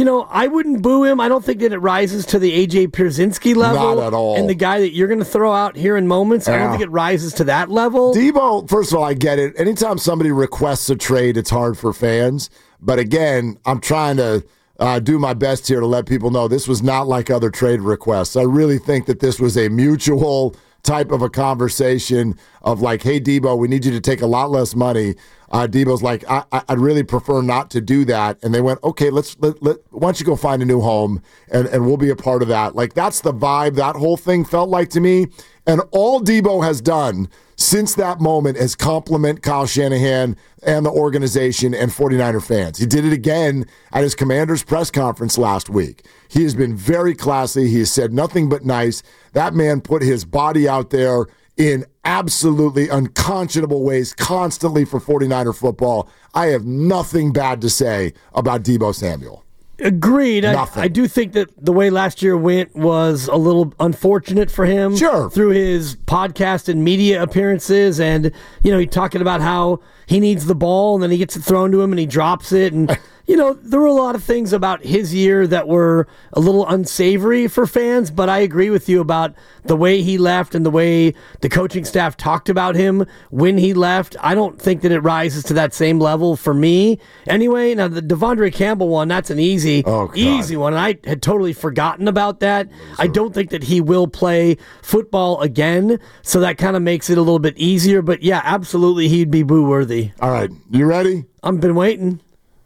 S6: I wouldn't boo him. I don't think that it rises to the A.J. Pierzynski level.
S5: Not at all.
S6: And the guy that you're going to throw out here in moments, I don't think it rises to that level.
S5: Deebo, first of all, I get it. Anytime somebody requests a trade, it's hard for fans. But again, I'm trying to do my best here to let people know this was not like other trade requests. I really think that this was a mutual type of a conversation of like, hey, Deebo, we need you to take a lot less money. Deebo's like, I'd really prefer not to do that. And they went, okay, why don't you go find a new home and we'll be a part of that. Like, that's the vibe that whole thing felt like to me. And all Deebo has done since that moment is compliment Kyle Shanahan and the organization and 49er fans. He did it again at his Commanders press conference last week. He has been very classy. He has said nothing but nice. That man put his body out there in absolutely unconscionable ways constantly for 49er football. I have nothing bad to say about Deebo Samuel.
S6: Agreed. I do think that the way last year went was a little unfortunate for him.
S5: Sure.
S6: Through his podcast and media appearances, and he talking about how he needs the ball and then he gets it thrown to him and he drops it, and there were a lot of things about his year that were a little unsavory for fans, but I agree with you about the way he left and the way the coaching staff talked about him when he left. I don't think that it rises to that same level for me. Anyway, now the Devondre Campbell one, that's an easy one, and I had totally forgotten about that. I don't think that he will play football again, so that kind of makes it a little bit easier, but yeah, absolutely he'd be boo-worthy.
S5: All right, you ready?
S6: I've been waiting.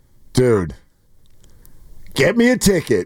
S5: Dude, get me a ticket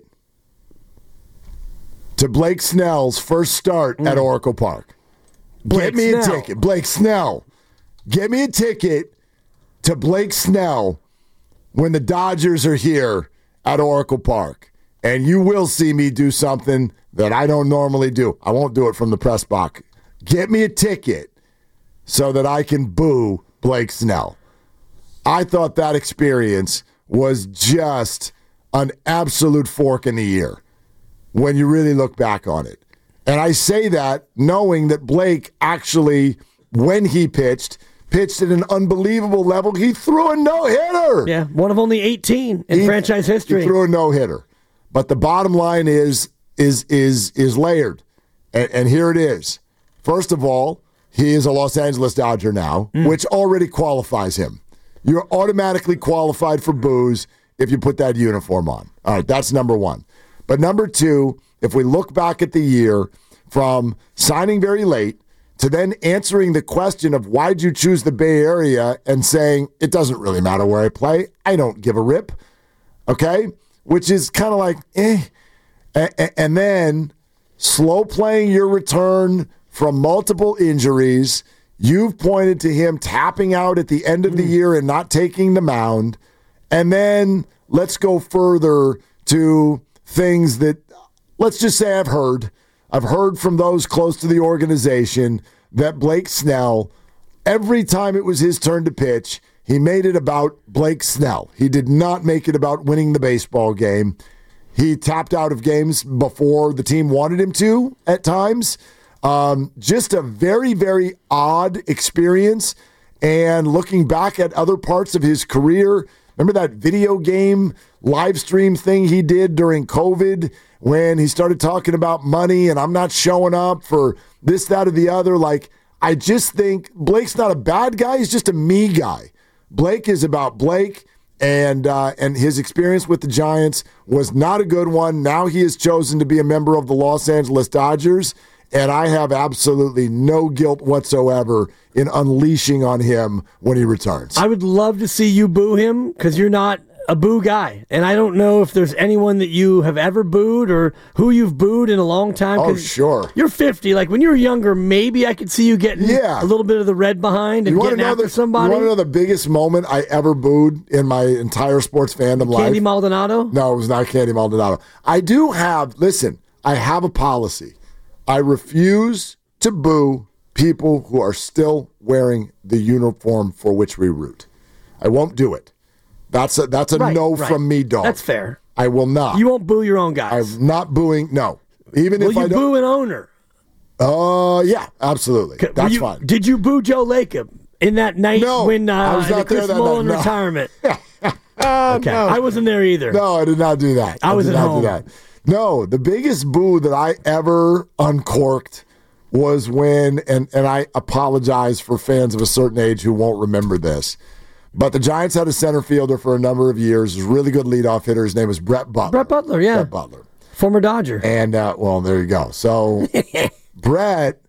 S5: to Blake Snell's first start at Oracle Park. Get me a ticket. Blake Snell. Get me a ticket to Blake Snell when the Dodgers are here at Oracle Park. And you will see me do something that I don't normally do. I won't do it from the press box. Get me a ticket so that I can boo Blake Snell. I thought that experience was just an absolute fork in the ear when you really look back on it. And I say that knowing that Blake actually, when he pitched at an unbelievable level. He threw a no-hitter.
S6: Yeah, one of only 18 in franchise history.
S5: He threw a no-hitter. But the bottom line is layered. And here it is. First of all, he is a Los Angeles Dodger now, which already qualifies him. You're automatically qualified for boos if you put that uniform on. All right, that's number one. But number two, if we look back at the year from signing very late to then answering the question of why'd you choose the Bay Area and saying, it doesn't really matter where I play, I don't give a rip, okay? Which is kind of like, And then slow playing your return from multiple injuries. You've pointed to him tapping out at the end of the year and not taking the mound. And then let's go further to things that, let's just say I've heard from those close to the organization that Blake Snell, every time it was his turn to pitch, he made it about Blake Snell. He did not make it about winning the baseball game. He tapped out of games before the team wanted him to at times. Just a very, very odd experience. And looking back at other parts of his career, Remember that video game live stream thing he did during COVID when he started talking about money and I'm not showing up for this, that, or the other? Like, I just think Blake's not a bad guy. He's just a me guy. Blake is about Blake, and his experience with the Giants was not a good one. Now he has chosen to be a member of the Los Angeles Dodgers, and I have absolutely no guilt whatsoever in unleashing on him when he returns.
S6: I would love to see you boo him because you're not a boo guy. And I don't know if there's anyone that you have ever booed or who you've booed in a long time.
S5: Oh, sure.
S6: You're 50. Like, when you were younger, maybe I could see you getting a little bit of the red behind and getting after somebody.
S5: You want to know the biggest moment I ever booed in my entire sports fandom life?
S6: Candy Maldonado?
S5: No, it was not Candy Maldonado. I do have, listen, I have a policy. I refuse to boo people who are still wearing the uniform for which we root. I won't do it. That's a no from me, dog.
S6: That's fair.
S5: I will not.
S6: You won't boo your own guys.
S5: I'm not booing. No, even if I don't.
S6: Will you boo an owner?
S5: Yeah, absolutely. That's fine.
S6: Did you boo Joe Lacob in that night when
S5: I was not
S6: Chris
S5: there
S6: Mullen
S5: that night.
S6: retirement? Okay,
S5: no.
S6: I wasn't there either.
S5: No, I did not do that.
S6: I was
S5: did
S6: at
S5: not
S6: home.
S5: do that. No, the biggest boo that I ever uncorked was when, and I apologize for fans of a certain age who won't remember this, but the Giants had a center fielder for a number of years. He was a really good leadoff hitter. His name was Brett Butler.
S6: Brett Butler, yeah.
S5: Brett Butler.
S6: Former Dodger.
S5: And, well, there you go. So Brett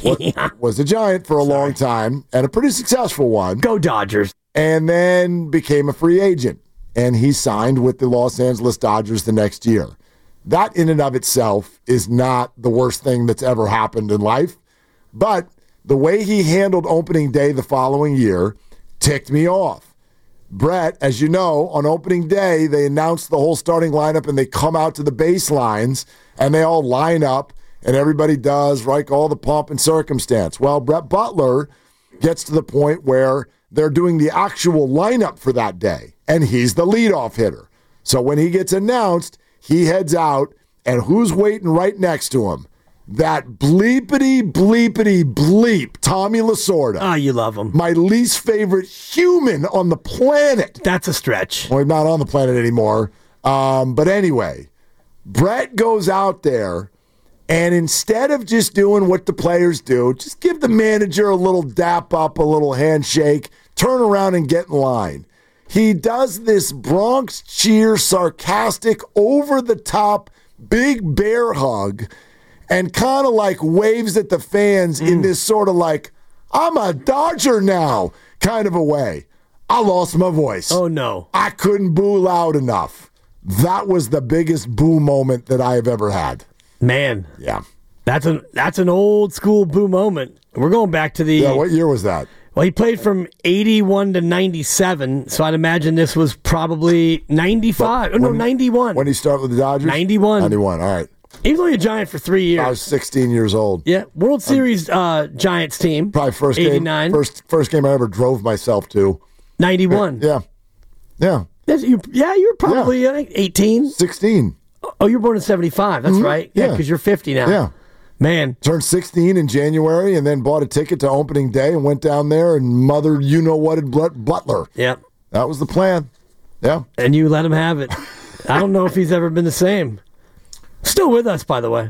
S5: was a Giant for a long time and a pretty successful one.
S6: Go Dodgers.
S5: And then became a free agent. And he signed with the Los Angeles Dodgers the next year. That in and of itself is not the worst thing that's ever happened in life. But the way he handled opening day the following year ticked me off. Brett, as you know, on opening day, they announced the whole starting lineup and they come out to the baselines and they all line up and everybody does, right, all the pomp and circumstance. Well, Brett Butler gets to the point where they're doing the actual lineup for that day and he's the leadoff hitter. So when he gets announced, he heads out, and who's waiting right next to him? That bleepity, bleepity, bleep, Tommy Lasorda.
S6: Oh, you love him.
S5: My least favorite human on the planet.
S6: That's a stretch.
S5: Well, he's not on the planet anymore. But anyway, Brett goes out there, and instead of just doing what the players do, just give the manager a little dap up, a little handshake, turn around and get in line. He does this Bronx cheer, sarcastic, over-the-top, big bear hug, and kind of like waves at the fans in this sort of like, I'm a Dodger now kind of a way. I lost my voice.
S6: Oh, no.
S5: I couldn't boo loud enough. That was the biggest boo moment that I have ever had.
S6: Man.
S5: Yeah.
S6: That's an old school boo moment. We're going back to the...
S5: Yeah, what year was that?
S6: Well, he played from 81 to 97, so I'd imagine this was probably 95. 91.
S5: When he started with the Dodgers?
S6: 91.
S5: 91, all right.
S6: He was only a Giant for 3 years.
S5: I was 16 years old.
S6: Yeah, World Series Giants team.
S5: Probably first
S6: 89.
S5: game. First game I ever drove myself to.
S6: 91.
S5: Yeah.
S6: You were probably 18.
S5: 16.
S6: Oh, you were born in 75. That's right. Yeah, because you're 50 now.
S5: Yeah.
S6: Man.
S5: Turned 16 in January and then bought a ticket to opening day and went down there and mothered you-know-what Butler.
S6: Yeah.
S5: That was the plan. Yeah.
S6: And you let him have it. I don't know if he's ever been the same. Still with us, by the way.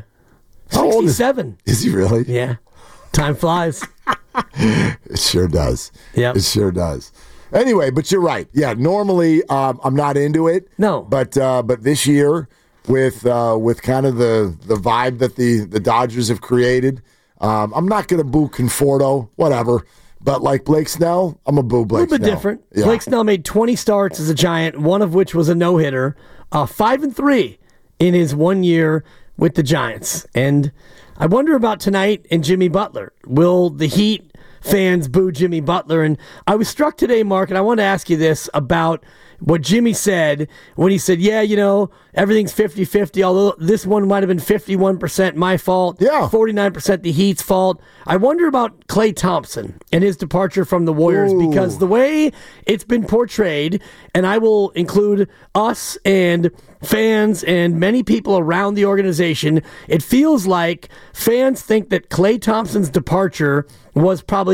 S6: 67.
S5: Is he really?
S6: Yeah. Time flies.
S5: It sure does.
S6: Yeah.
S5: It sure does. Anyway, but you're right. Yeah, normally I'm not into it.
S6: No.
S5: But this year, with kind of the vibe that the Dodgers have created, I'm not going to boo Conforto, whatever. But like Blake Snell, I'm a boo Blake Snell.
S6: A little bit different.
S5: Yeah.
S6: Blake Snell made 20 starts as a Giant, one of which was a no-hitter, 5-3 in his 1 year with the Giants. And I wonder about tonight and Jimmy Butler. Will the Heat fans boo Jimmy Butler? And I was struck today, Mark, and I want to ask you this about what Jimmy said when he said, yeah, everything's 50-50, although this one might have been 51% my fault, 49% the Heat's fault. I wonder about Klay Thompson and his departure from the Warriors, because the way it's been portrayed, and I will include us and fans and many people around the organization, it feels like fans think that Klay Thompson's departure was probably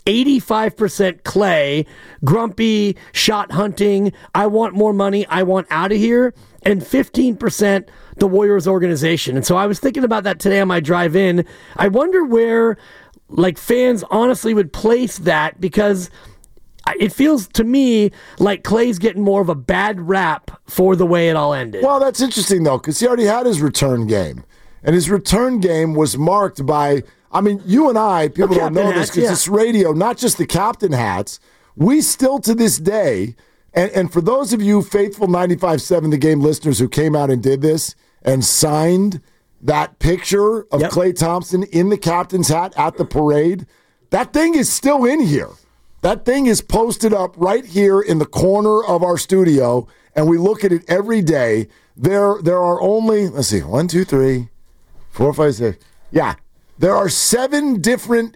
S6: 85% Clay, grumpy, shot hunting, I want more money, I want out of here, and 15% the Warriors organization. And so I was thinking about that today on my drive in. I wonder where fans honestly would place that, because it feels to me like Clay's getting more of a bad rap for the way it all ended.
S5: Well, that's interesting, though, because he already had his return game. And his return game was marked by, you and I, people don't know this because it's radio, not just the captain hats. We still to this day, and for those of you faithful 95.7 The Game listeners who came out and did this and signed that picture of Klay Thompson in the captain's hat at the parade, that thing is still in here. That thing is posted up right here in the corner of our studio, and we look at it every day. There are only, 1, 2, 3, 4, 5, 6. Yeah, there are 7 different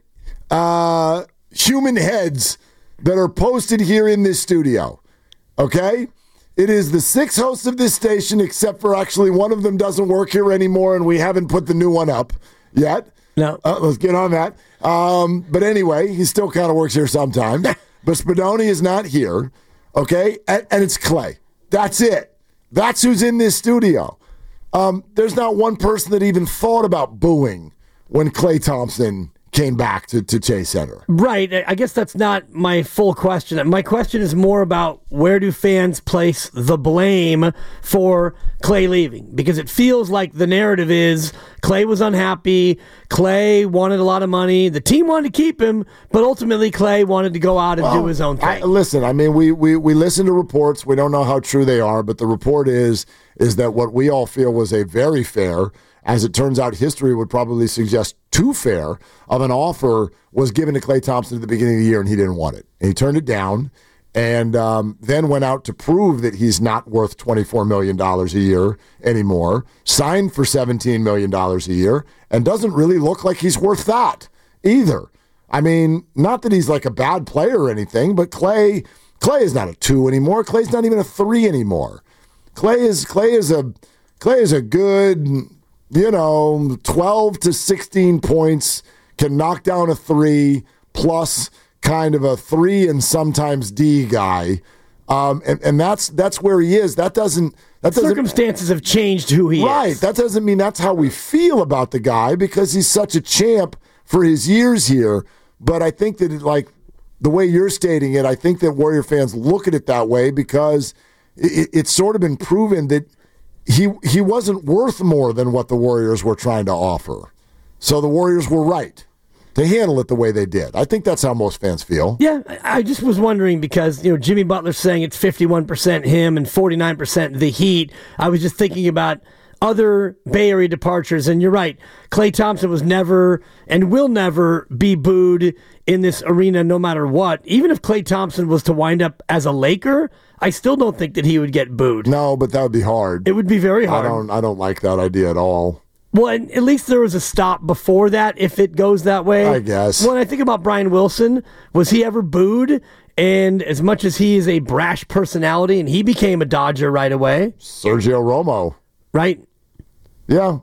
S5: human heads that are posted here in this studio. Okay? It is the 6 hosts of this station, except for actually one of them doesn't work here anymore, and we haven't put the new one up yet.
S6: No.
S5: Let's get on that. But anyway, he still kind of works here sometimes. But Spadoni is not here. Okay? And it's Clay. That's it. That's who's in this studio. There's not one person that even thought about booing when Klay Thompson came back to Chase Center.
S6: Right. I guess that's not my full question. My question is more about where do fans place the blame for Klay leaving? Because it feels like the narrative is Klay was unhappy, Klay wanted a lot of money, the team wanted to keep him, but ultimately Klay wanted to go out and do his own thing.
S5: We listen to reports. We don't know how true they are, but the report is that what we all feel was a very fair, as it turns out history would probably suggest too fair, of an offer was given to Klay Thompson at the beginning of the year, and he didn't want it. And he turned it down, and then went out to prove that he's not worth $24 million a year anymore, signed for $17 million a year, and doesn't really look like he's worth that either. Not that he's like a bad player or anything, but Klay is not a 2 anymore. Klay's not even a 3 anymore. Klay is a good, 12 to 16 points, can knock down a 3, plus kind of a 3 and sometimes D guy. And that's where he is. That doesn't
S6: circumstances have changed who he is.
S5: Right. That doesn't mean that's how we feel about the guy, because he's such a champ for his years here. But I think that the way you're stating it, I think that Warrior fans look at it that way because it's sort of been proven that he wasn't worth more than what the Warriors were trying to offer. So the Warriors were right to handle it the way they did. I think that's how most fans feel.
S6: Yeah, I just was wondering because, Jimmy Butler's saying it's 51% him and 49% the Heat. I was just thinking about other Bay Area departures, and you're right. Klay Thompson was never and will never be booed in this arena no matter what. Even if Klay Thompson was to wind up as a Laker, I still don't think that he would get booed.
S5: No, but that would be hard.
S6: It would be very hard.
S5: I don't like that idea at all.
S6: Well, and at least there was a stop before that, if it goes that way.
S5: I guess.
S6: When I think about Brian Wilson, was he ever booed? And as much as he is a brash personality, and he became a Dodger right away.
S5: Sergio Romo.
S6: Right?
S5: Yeah.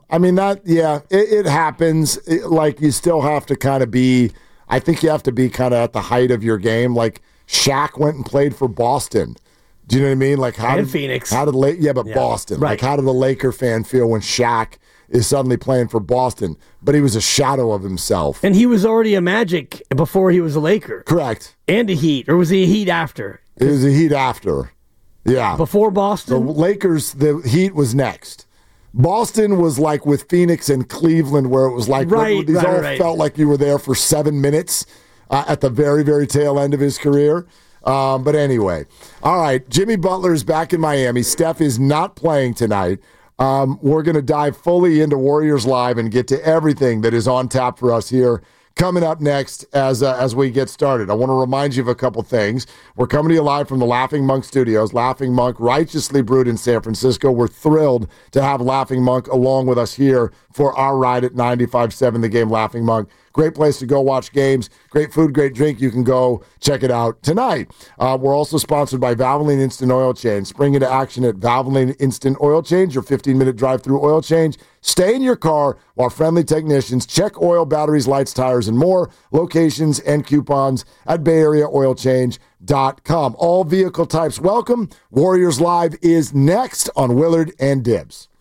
S5: It happens. You still have to kind of be, I think you have to be kind of at the height of your game. Like Shaq went and played for Boston. Do you know what I mean?
S6: And Phoenix.
S5: Boston.
S6: Right.
S5: How did the Laker fan feel when Shaq is suddenly playing for Boston? But he was a shadow of himself.
S6: And he was already a Magic before he was a Laker.
S5: Correct.
S6: And a Heat. Or was he a Heat after?
S5: It was a Heat after. Yeah.
S6: Before Boston?
S5: The Lakers, the Heat was next. Boston was like with Phoenix and Cleveland, where it was like felt like you were there for 7 minutes at the very, very tail end of his career. But anyway, all right, Jimmy Butler is back in Miami. Steph is not playing tonight. We're going to dive fully into Warriors Live and get to everything that is on tap for us here coming up next as we get started. I want to remind you of a couple things. We're coming to you live from the Laughing Monk Studios. Laughing Monk, righteously brewed in San Francisco. We're thrilled to have Laughing Monk along with us here for our ride at 95.7 The Game. Laughing Monk, great place to go watch games, Great food, great drink. You can go check it out tonight. We're also sponsored by Valvoline Instant Oil Change. Spring into action at Valvoline Instant Oil Change, your 15-minute drive-through oil change. Stay in your car while friendly technicians check oil, batteries, lights, tires, and more. Locations and coupons at BayAreaOilChange.com. All vehicle types welcome. Warriors Live is next on Willard and Dibs.